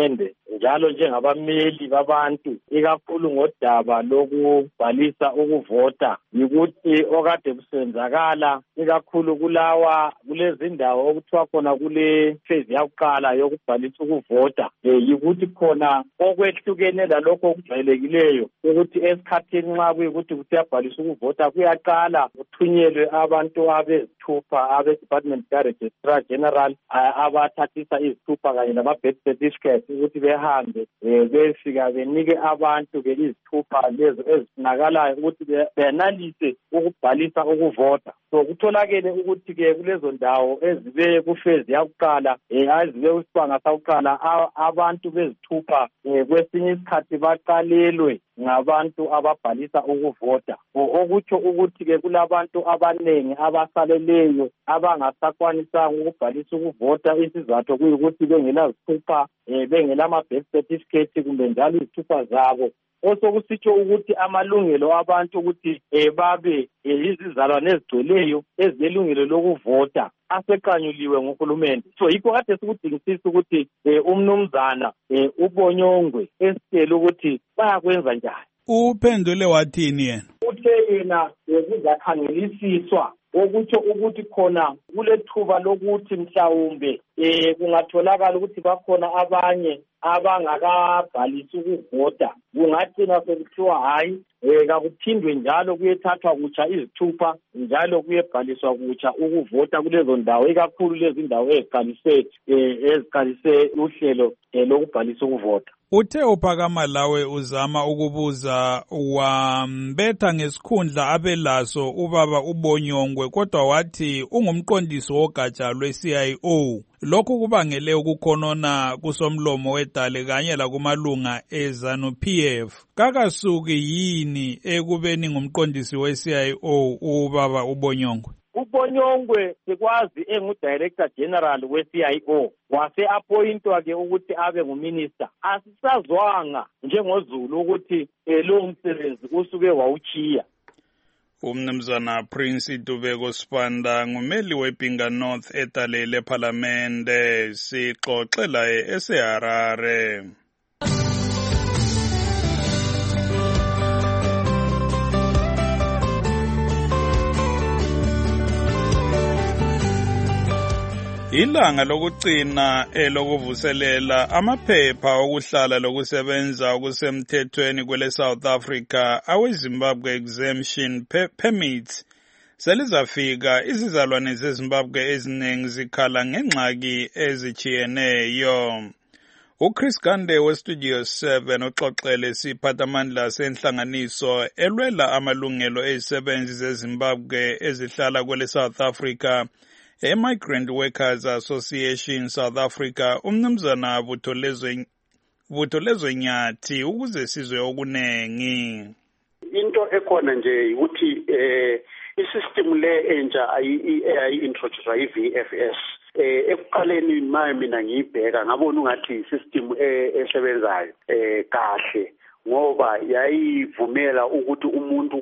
njalo njengabameli babantu ikakhulu ngodaba lokubhalisa ukuvota yikuthi okade kusenzakala ikakhulu kulezindawo okuthiwa khona kule phase yakuqala yokubhalisa ukuvota yikuthi khona okwehlukene lalokho okujwayelekileyo ukuthi esikhathini nxa kuyikuthi kusiyabhalisa ukuvota kuyaqala kuthunyelwe abantu abezithupha abe-Department ka-Registrar General abathathisa izithupha kanye lama-birth certificates ukuthi behambe befika benike abantu-ke izithupha lezo ezifunakalayo ukuthi benalise ukubhalisa ukuvota. So kutholakele ukuthi-ke kulezo ndawo ezibe kufezi yakuqala ezibe kusibanga sakuqala abantu bezithupha kwesinye isikhathi baqalelwe ngabantu ababhalisa ukuvota, okutsho ukuthi-ke kulabantu abanengi abasaleleyo abangasakwanisanga ukubhalisa ukuvota. Isizathu kuyikuthi bengelazithupha, bengelama-birth certificate kumbe njalo izithupha zabo. Osokusitsho ukuthi amalungelo abantu ukuthi babe izizalwane ezigcweleyo ezinelungelo lokuvota aseqanyuliwe nguhulumende. So yikho kade sikudingisisa ukuthi umnumzana uBonyongwe esitshela ukuthi bayakwenza njani. Uphendule wathini yena? Uthe yena kuzakhangelisiswa okutsho ukuthi khona kulethuba lokuthi mhlawumbe kungatholakala ukuthi bakhona abanye abangakabhalisi ukuvota. Kungagcina sekuthiwa hayi kakuphindwe njalo kuyethathwa kutsha izithupha njalo kuyebhaliswa kutsha ukuvota kulezo ndawo, ikakhulu lezi ndawo eziqalise uhlelo lokubhalisa ukuvota. Uthe uphakama lawe uzama ukubuza wambetha ngesikhundla abelaso ubaba uBonyongwe, kodwa wathi ungumqondisi wogatsha lwe-CIO. Lokhu kubangele ukukhonona kusomlomo wedale kanye lakumalunga eZANU-PF. Kakasuki yini ekubeni ngumqondisi we-CIO ubaba uBonyongwe? uBonyongwe sikwazi engu-Director General we-CIO wase-appointwa-ke ukuthi abe nguminister. Asisazwanga njengoZulu ukuthi lo msebenzi usuke wawuchiya. Umnumzana Prince Dubeko Sibanda ngumeli weBinga North edalele ePhalamende, sixoxela eseHarare. Ilanga lokugcina elokuvuselela amaphepha okuhlala lokusebenza okusemthethweni kwele South Africa aweZimbabwe Exemption Permits selizafika. Izizalwane zeZimbabwe eziningi zikhala ngengxaki ezichiyeneyo. uChris Gande weStudio 7 uxoxele siphathamandla senhlanganiso elwela amalungelo ezisebenzi zeZimbabwe ezihlala kwele South Africa, Migrant Workers Association South Africa, umnumzana Butholezwe Nyathi, ukuze sizwe okunengi. Into ekhona nje ukuthi isystem le entsha ayi-introduce i-VFS. Ekuqaleni mina ngiyibheka ngabona ungathi isystem esebenzayo kahle, ngoba yayivumela ukuthi umuntu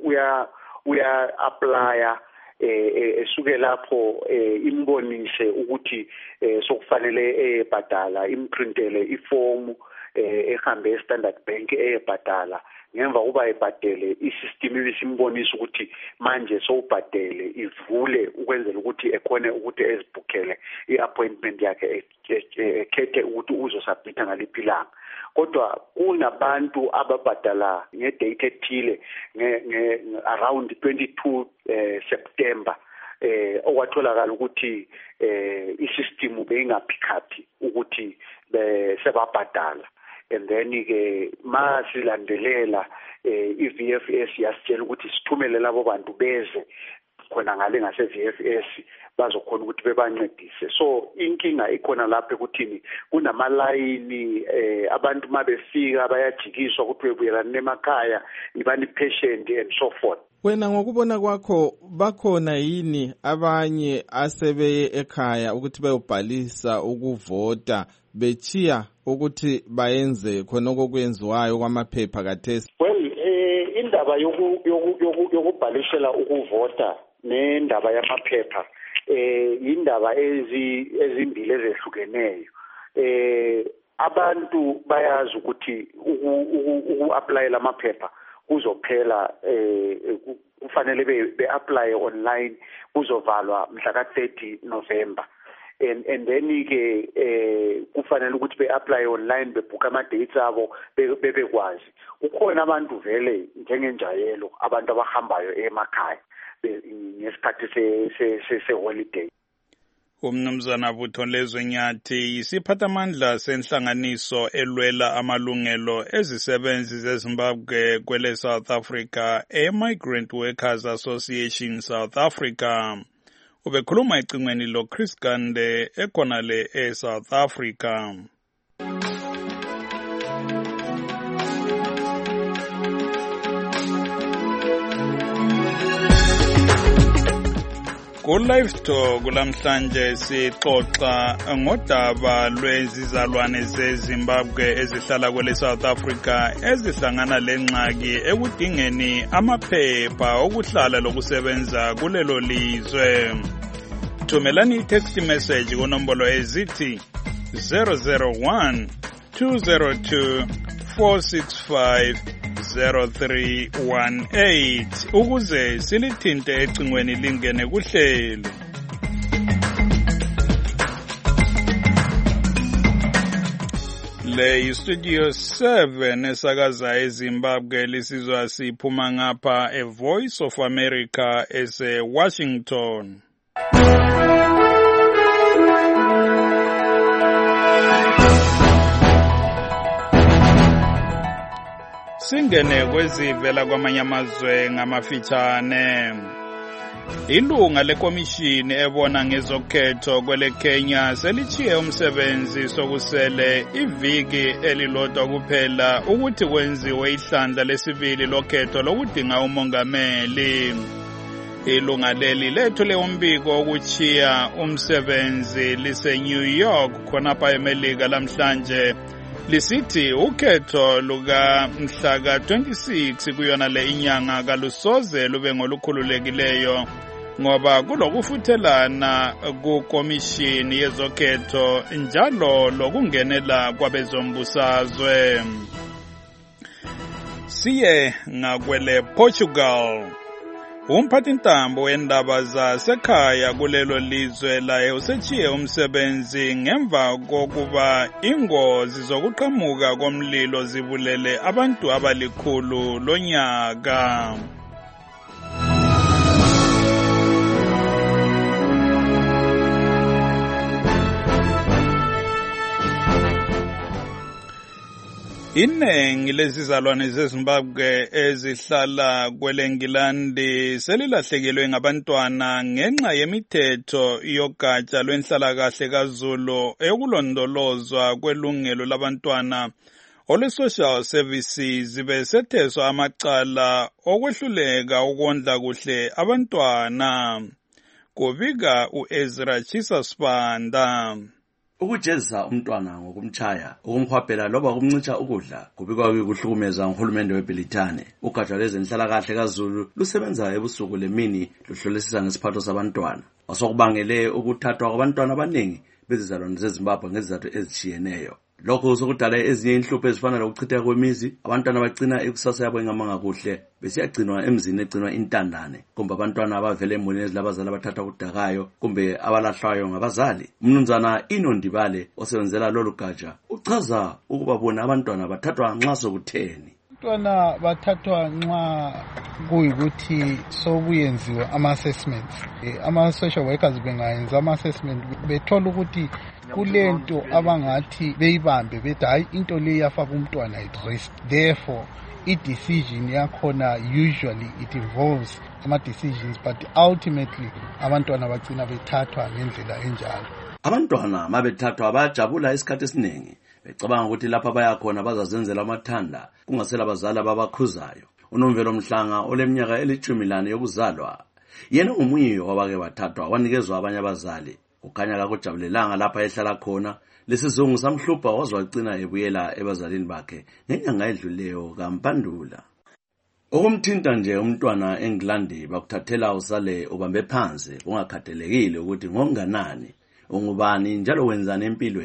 uya-applya esuke lapho imbonise ukuthi sokufanele ebhadala, imprintele ifomu ehambe eStandard Bank eyebhadala. Ngemva kuba ebhadele isystem ibisimbonisa ukuthi manje sowubhadele, ivule ukwenzela ukuthi ekhone ukuthi ezibhukhele i-appointment yakhe, ekhethe ukuthi uzosubmitha ngaliphi ilanga. Kodwa kunabantu ababhadala ngedate ethile around 22 September okwatholakala ukuthi isystem beyingaphikhaphi ukuthi sebabhadala. And then-ke masilandelela i-VFS yasitshela ukuthi sithumele labo bantu beze khona ngale ngase-VFS bazokhona ukuthi bebancedise. So inkinga ikhona lapho ekuthini kunamalayini, abantu mabefika bayajikiswa ukuthi bebuyelane emakhaya, nibani patient and so forth. Wena ngokubona kwakho bakhona yini abanye asebeye ekhaya ukuthi bayobhalisa ukuvota bechiya ukuthi bayenze khona okwenziwayo kwamaphepha kathesi? Well, indaba yokubhalisela ukuvota nendaba yamaphepha indaba ezimbili ezehlukeneyo. abantu bayazi ukuthi uku-applyela amaphepha kuzophela kufanele be-apply online kuzovalwa mhla ka-30 November and then ke kufanele ukuthi be-apply online bebhuka ama-dates abo bebekwazi. Kukhona abantu vele njengenjayelo abantu abahambayo emakhaya ngesikhathi se-holiday. Umnumzana Butholezwe Nyathi yisiphathamandla senhlanganiso elwela amalungelo ezisebenzi zeZimbabwe kwele South Africa Migrant Workers Association South Africa. Ubekhuluma ecingweni lo Chris Gande ekhonale eSouth Africa. Ku-Live Talk kulamhlanje sixoxa ngodaba lwezizalwane zeZimbabwe ezihlala kwele South Africa ezihlangana lengxaki ekudingeni amaphepha okuhlala lokusebenza kulelo lizwe. Thumelani text message kunombolo ezithi 001 202 465 0318 ukuze silithinte ecingweni lingene kuhlelo. Le Studio 7 esakaza eZimbabwe lisizwa siphuma ngapha eVoice of America ese-Washington. Singene kwezivela kwamanye amazwe ngamafitshane. Ilunga lekomishini ebona ngezokhetho kwele Kenya selichiye umsebenzi sokusele iviki elilodwa kuphela ukuthi kwenziwe ihlandla lesibili lokhetho lokudinga umongameli. Ilunga leli lethule umbiko ukuchiya umsebenzi lise-New York khonapha eMelika lamhlanje. Lisithi ukhetho luka mhla ka-26 kuyona le inyanga kalusoze lube ngolukhululekileyo ngoba kulokufuthelana kukomishini yezokhetho njalo lokungenela kwabezombusazwe. Siye ngakwele Portugal. Umphathintambo wendaba zasekhaya kulelo lizwe laye usechiye umsebenzi ngemva kokuba ingozi zokuqhamuka komlilo zibulele abantu abalikhulu lonyaka. Inengi lezizalwane zeZimbabwe ezihlala kweleNgilandi selilahlekelwe ngabantwana ngenxa yemithetho yogatsha lwenhlalakahle kaZulu eyokulondolozwa kwelungelo labantwana olwe-Social Services besetheswa amacala okwehluleka ukondla kuhle abantwana. Kubika uEzra Chisa Spanda. Ukujezisa umntwana ngokumchaya, ukumhwabhela loba ukumncisha ukudla kubikwa kuhlukumeza uhulumende weBrithani. Ugatsha lwezenhlalakahle kaZulu lusebenza ebusuku lemini luhlolisisa ngesiphatho sabantwana. Osokubangele ukuthathwa kwabantwana abaningi bezizalwane zeZimbabwe ngezizathu ezitshiyeneyo. Lokho sokudala ezinye inhlupho ezifana lokuchitheka kwemizi, abantwana bagcina ikusasa yabo engamanga kuhle besiyagcinwa emzini egcinwa intandane, kumbe abantwana abavele emulini ezilabazali abathatha kudakayo kumbe abalahlwayo ngabazali. Umnumzana Inondibale osebenzela lolu gatsha uchaza ukuba bona abantwana bathathwa nxa sokutheni. Abantwana bathathwa nxa kuyikuthi sokuyenziwa ama-assessments. Ama-social workers bengayenza ama-assessment bethola ukuthi kulento abangathi beyibambe bethi hayi into le yafaka umntwana at risk. Therefore i-decision yakhona usually it involves ama-decisions but ultimately abantwana bagcina bethathwa ngendlela enjalo. Abantwana mabethathwa bayajabula isikhathi esiningi becabanga ukuthi lapha bayakhona bazazenzela amathanda kungasela abazali ababakhuzayo. UNomvelo Mhlanga oleminyaka eli-14 yokuzalwa yena ngomunye wabake bathathwa wanikezwa abanye abazali. Ukhanya kakujabulelanga lapha ehlala khona, lesizungu samhlupha wazwagcina ebuyela ebazalini bakhe ngenyanga edluleyo kaMpandula. Okumthinta nje umntwana eNgilandi bakuthathela usale ubambe phansi ungakhathalekile ukuthi ngonganani, ungubani njalo wenzani empilweni.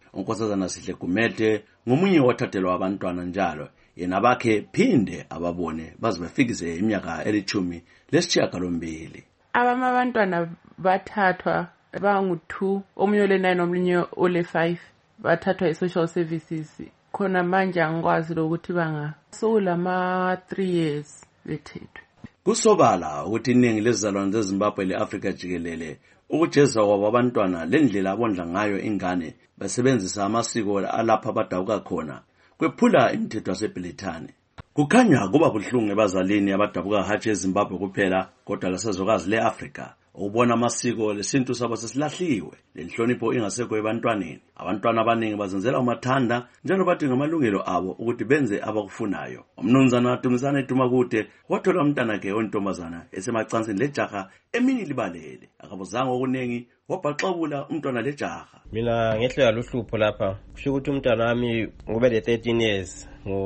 unkosazana Sihle Gumede ngomunye wathathelwa abantwana njalo yena bakhe phinde ababone baze bafikise iminyaka elithumi lesishiyagalombili. Abantwana bathathwa bangu-2 omunye ole-9 omunye ole-5 bathathwa i-social services khona manje angikwazi lokuthi sokulama-3 years bethethwe. Kusobala ukuthi iningi lezizalwane zeZimbabwe le-Afrika jikelele ukujeziswa kwabo abantwana lendlela abondla ngayo ingane basebenzisa amasiko alapha abadabuka khona kwephula imithetho yaseBrithani. Kukhanya kuba buhlungu ebazalini abadabuka hatshi eZimbabwe kuphela kodwa lasezokazi le-Afrika ukubona amasiko lesintu sabo sesilahliwe lenhlonipho ingasekho ebantwaneni. Abantwana abaningi bazenzela umathanda njalo badinga amalungelo abo ukuthi benze abakufunayo. Umnumzana Dumisane Dumakude wathola umntana wakhe ontombazana esemacansini lejaha emini libalele akabuzanga okuningi wabhaxabula umntwana lejaha. Mina ngehlelo luhlupho lapha kusho ukuthi umntwana wami ube le-13 years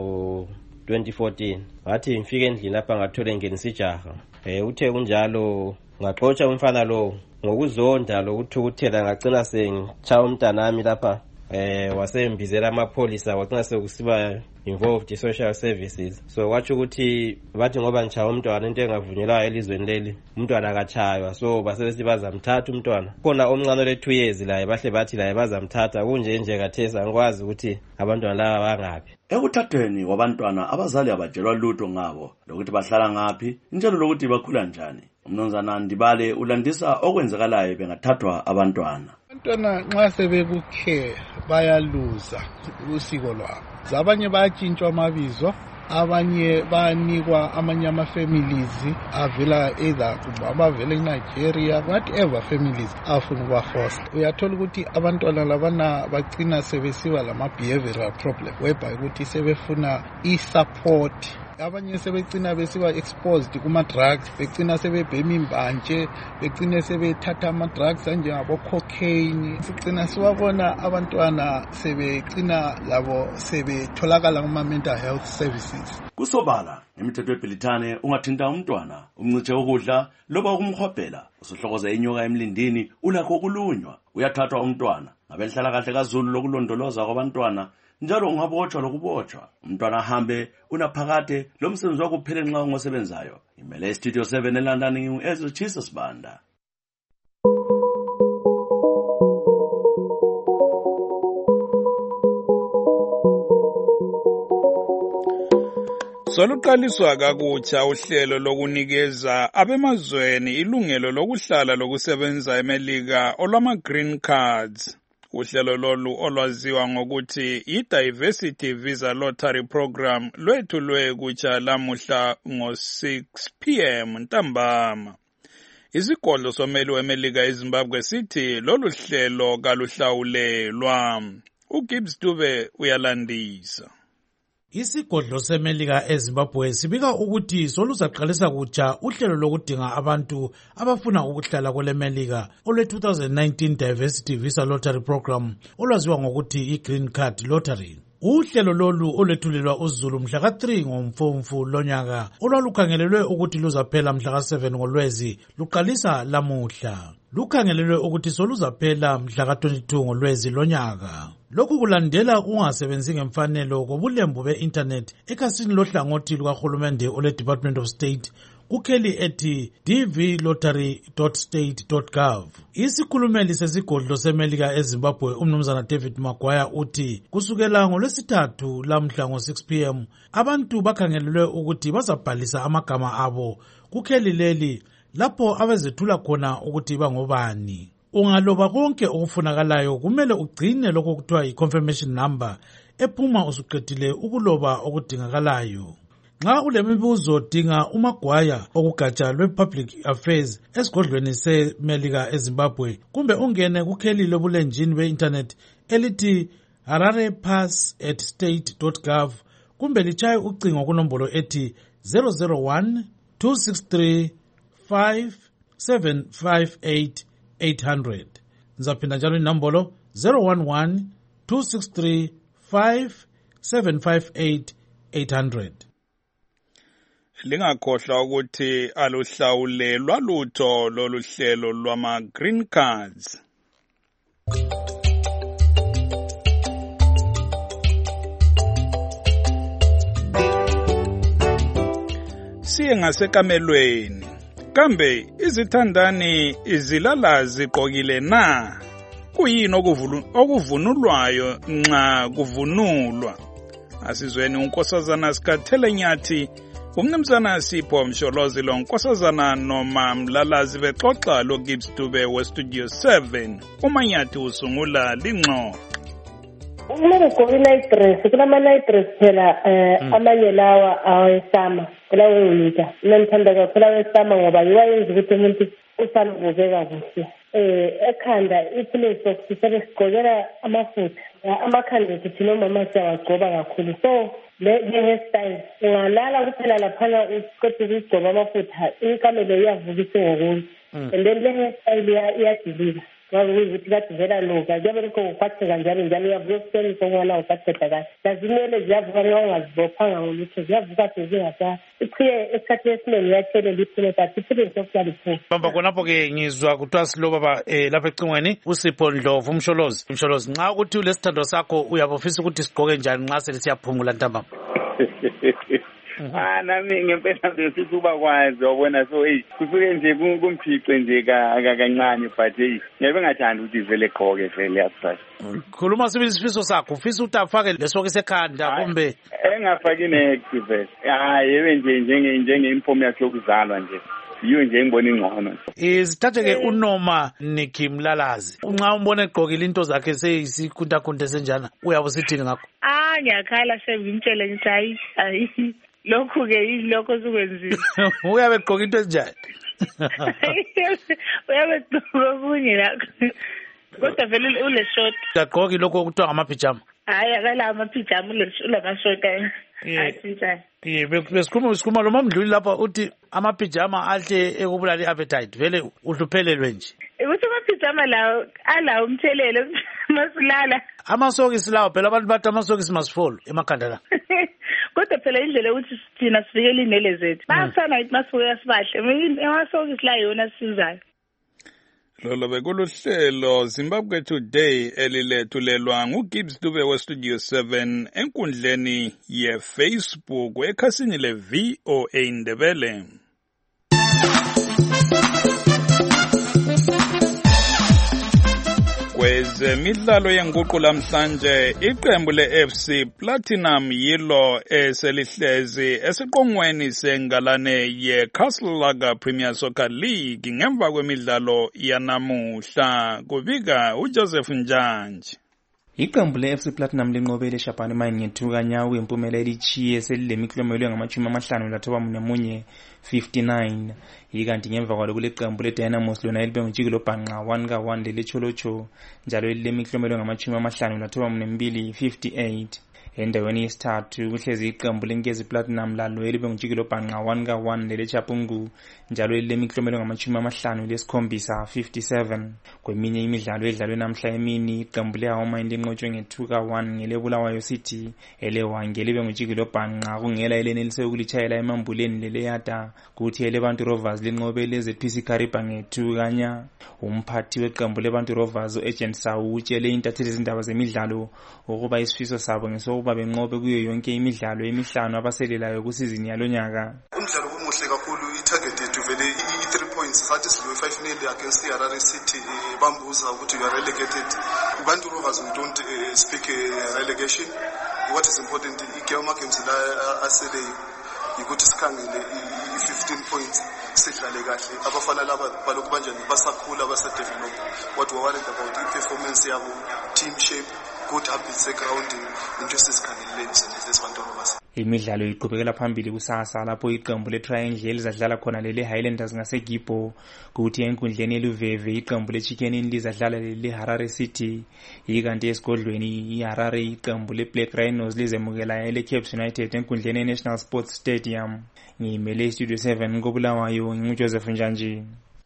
ngo-2014 ngathi ngifike endlini lapha ngathole ngenisa ijaha uthe kunjalo ngaxotsha umfana lo ngokuzonda lokuthukuthela ngagcina sengitshaya umntana wami lapha wasembizela amapholisa wagcina sekusiba involved i-social services. So kwatsho ukuthi bathi ngoba ngitshaya umntwana into engavunyelwayo elizweni leli umntwana akatshaywa, so basebesithi bazamthatha umntwana. Khona omncane ole-2 years laye bahle bathi laye bazamthatha kunje kathesa angikwazi ukuthi abantwana laba bangaphi. Ekuthathweni kwabantwana abazali abatshelwa lutho ngabo lokuthi bahlala ngaphi njalo lokuthi bakhula njani. Umnumzana Ndibale ulandisa okwenzakalayo bengathathwa abantwana. Abantwana nxa sebekukhe bayaluza usiko lwabo. Abanye bayatshintshwa amabizo, abanye bayanikwa amanye ama-families avela either abavela eNigeria, whatever families afuna ukubafosta. Uyathola ukuthi abantwana labana bagcina sebesiba lama-behavioral problem whereby ukuthi sebefuna i-support. Abanye sebegcina besiba exposed kuma-drugs, begcina sebebhema imbanje, begcina sebethatha ama-drugs anjengabo cocaine. Sigcina siwabona abantwana sebegcina labo sebetholakala kuma-mental health services. Kusobala ngemithetho yeBrithani ungathinta umntwana umncince ukudla loba ukumhobhela usuhlokoza inyoka emlindini ulakho kulunywa. Uyathathwa umntwana ngabenhlala kahle kaZulu lokulondoloza kwabantwana njalo ungabotshwa lokubotshwa. Umntwana ahambe unaphakade lo msebenzi wakuphele nxa ungosebenzayo. Imele Studio 7 eLondon ngingu-Ezra Jesus Banda. Soluqaliswa kakutsha uhlelo lokunikeza abemazweni ilungelo lokuhlala lokusebenza eMelika olwama-green cards. Uhlelo lolu olwaziwa ngokuthi i-Diversity Visa Lottery Program lwethulwe kutsha lamuhla ngo-6 p.m. ntambama. Isigodlo someli weMelika eZimbabwe sithi lolu hlelo kaluhlawulelwa. uGibbs Dube uyalandisa. Isigodlo seMelika eZimbabwe sibika ukuthi soluzaqalisa kutsha uhlelo lokudinga abantu abafuna ukuhlala kweleMelika olwe-2019 Diversity Visa Lottery Program olwaziwa ngokuthi i-Green Card Lottery. Uhlelo lolu olwethulelwa uZulu mhla ka-3 ngoMfumfu lonyaka olwalukhangelelwe ukuthi luzaphela mhla ka-7 ngoLwezi luqalisa lamuhla. Lukhangelelwe ukuthi soluzaphela mhla ka-22 ngoLwezi lonyaka. Lokhu kulandela ukungasebenzi ngemfanelo kobulembu be-internet ekhasini lohlangothi lukahulumende ole-Department of State kukheli ethi dvlottery.state.gov. Isikhulumeli sesigodlo seMelika eZimbabwe umnumzana David Maguire uthi kusukela ngoLwesithathu lamhla ngo-6 p.m. abantu bakhangelelwe ukuthi bazabhalisa amagama abo kukheli leli lapho abazethula khona ukuthi bangobani. Ungaloba konke okufunakalayo kumele ugcine lokho kuthiwa i-confirmation number ephuma usuqedile ukuloba okudingakalayo. Nxa ulemibuzo dinga uMaguire okugatsha lwe-Public Affairs esigodlweni seMelika eZimbabwe kumbe ungene kukheli lobulenjini be-internet elithi hararepass@state.gov kumbe litshaye ucingo kunombolo ethi 001 263 5758 800. Nzaphinda njalo inombolo 011 263 5758 800. Lingakhohlwa ukuthi aluhlawulelwa lutho lolu hlelo lwama-green cards. asiye ngasekamelweni. Kambe izithandani izilala ziqokile na? Kuyini okuvunulwayo nxa kuvunulwa? Asizweni unkosazana sikaThelenyathi, umnumzana Sipho Msholozi lo nkosazana noma Mlalazi bexoxa lo Gibbs Dube weStudio 7. uManyathi usungula lingxoxo. Kumele ugqoke i-night dress, kulama-night dress phela amanye lawa awesama, kulawe winter. Mina ngithanda kakhulu awesama ngoba yiwayenza ukuthi umuntu usale ubukeka kuhle. Ekhanda iphilisi sisabe sigqokela amafutha. Amakhanda sithi nomama siyawagcoba kakhulu. So le-hairstyle ungalala kuphela laphana uqeda ukugcoba amafutha, inkamelo iyavuka isengokunye. And then le-hairstyle iyadilika. Ukuthi kade vela loka njengoba lokho uphatheka njalo uyavuka ekuseni sokubona uphatheka kahle. Lazinwele ziyavuka nxa ungazibophanga ngolutho, ziyavuka sezingasa iqhiye esikhathini esiningi iyathelela iphile but iphile sokuhlala iphuma. Bamba khonapho-ke ngizwa kuthiwa silo baba lapha ecingweni uSipho Ndlovu Msholozi. Nxa ukuthi ulesithando sakho uyabe ufisa ukuthi sigqoke njani nxa sele siyaphumula ntambama? Nami ngempela ngisithi uba kwazi wabona so kusuke nje kumphice nje kancane but ngeke ngathanda ukuthi vele egqoke vele yasasa. Khuluma sibili isifiso sakho, ufisa ukuthi afake lesoke sekhanda kumbe engafaki ne-activate. Yebe nje njengempomela yakhe yokuzalwa nje. Yiyo nje engibona ingcono. Sithathe-ke uNoma Nikki Mlalazi. Nxa umbona egqokile into zakhe seyisikhuntakhunta esenjana uyabe usithini ngakho? Ngiyakhala sevimtshele ngithi hayi lokhu-ke yilokho osukwenzile. Uyabe egqoke into ezinjani? Uyabe egqoke okunye lakho. Kodwa vele ule short. Uyagqoka lokho okuthiwa ngamapijama? Hayi akala amapijama ulamashort ayithintayo. Besikhuluma lo mamdluli lapha uthi amapijama ahle ekubulala i-appetite. Vele uhluphelelwe nje. Ukuthi amapijama lawo alawo umthelelo masilala. Amasokisi lawo phela abantu bathi amasokisi masifolo emakhanda la. Kodwa phela indlela ukuthi sithina sivikele inwele zethu. Bayathanda ukuthi masibuya sibahle. Amasokisi la yona sizayo. Lolo bekuluhlelo Zimbabwe Today elilethulelwa nguGibbs Dube weStudio 7 enkundleni yeFacebook ekhasini le-VOA Ndebele. Kwezemidlalo yenguqu lamhlanje iqembu le-FC Platinum yilo eselihlezi esiqongweni sengalane ye-Castle Lager Premier Soccer League ngemva kwemidlalo yanamuhla, kubika uJoseph Njanji. Iqembu le-FC Platinum linqobele eShabane Mine ngethukanyawo impumelelo elichiye selilemiklomelo engama-51 59 ikanti ngemva kwalo kule qembu le-Dynamos lona elibe ngujikelo bhanqa 1-1 lelecholocho njalo elilemiklomelo engama-52 58. Endaweni yesithathu kuhlezi iqembu leNkezi Platinum lalo elibe ngujikelo bhanqa 1-1 leleChapungu njalo elilemiklomelo engama-57 57. Kweminye imidlalo edlalwe namhla emini iqembu leHawamine linqotshwe nge-2-1 ngelebulawayo City, eleWange elibe ngujikelo bhanqa kungela elenelise ukulitshayela emambuleni leleyada, kuthi eleBantu Rovers linqobe leZPC Kariba nge-2-0. Umphathi weqembu leBantu Rovers uAgent Sawu utshele intatheli zindaba zemidlalo ukuba isifiso sabo ngesokuba benqobe kuyo yonke imidlalo emihlanu abaselelayo kusizini yalonyaka. Umdlalo umuhle kakhulu, itarget yethu vele i3 points sathi siwe 5-0 against Harare City bambuza ukuthi you are relegated. Bantu Rovers we don't speak relegation. What is important i-games la asele ukuthi sikhangele i15 points sidlale kahle. Abafana laba balokhu banjani basakhula basadevelop. What we worried about i-performance yabo, team shape, good habits grounding, into esisikhangelele lesibantu Rovers. Imidlalo iqhubekela phambili kusasa lapho iqembu leTriangle elizadlala khona lele-Highlanders ngaseGibo, kuthi enkundleni eluveve iqembu leChicken Inn lizadlala lele-Harare City, ikanti esigodlweni iHarare iqembu leBlack Rhinos lizemukela ele-Cape United enkundleni eNational Sports Stadium. Ngimele iStudio 7 koBulawayo nginguJoseph Njanji.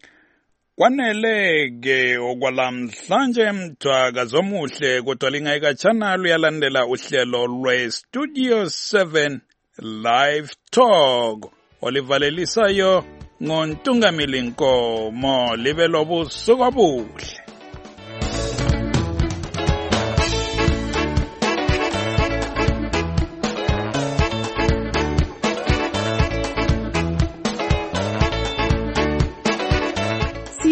Kwanele-ke okwalamhlanje mthwaka zomuhle kodwa lingayikatshana luyalandela uhlelo lweStudio 7 Live Talk olivalelisayo ngoNtungamili Nkomo. Libe lobusuku obuhle.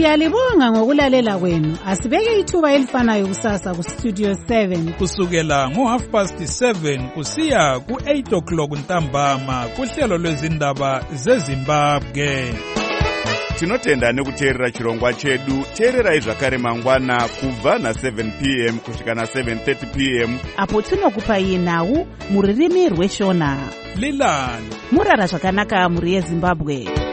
Siyalibonga ngokulalela kwenu. Asibeke ithuba elifanayo kusasa ku Studio 7 kusukela ngo7:30 kusiya ku8 ntambama kuhlelo lwezindaba zeZimbabwe. Tinotenda nekuteerera chirongwa chedu. Teererai zvakare mangwana kubva na7 p.m. kusvika na7:30 p.m. apo tinokupai nhau muririmi rweshona. Lilani murara zvakanaka muri yeZimbabwe.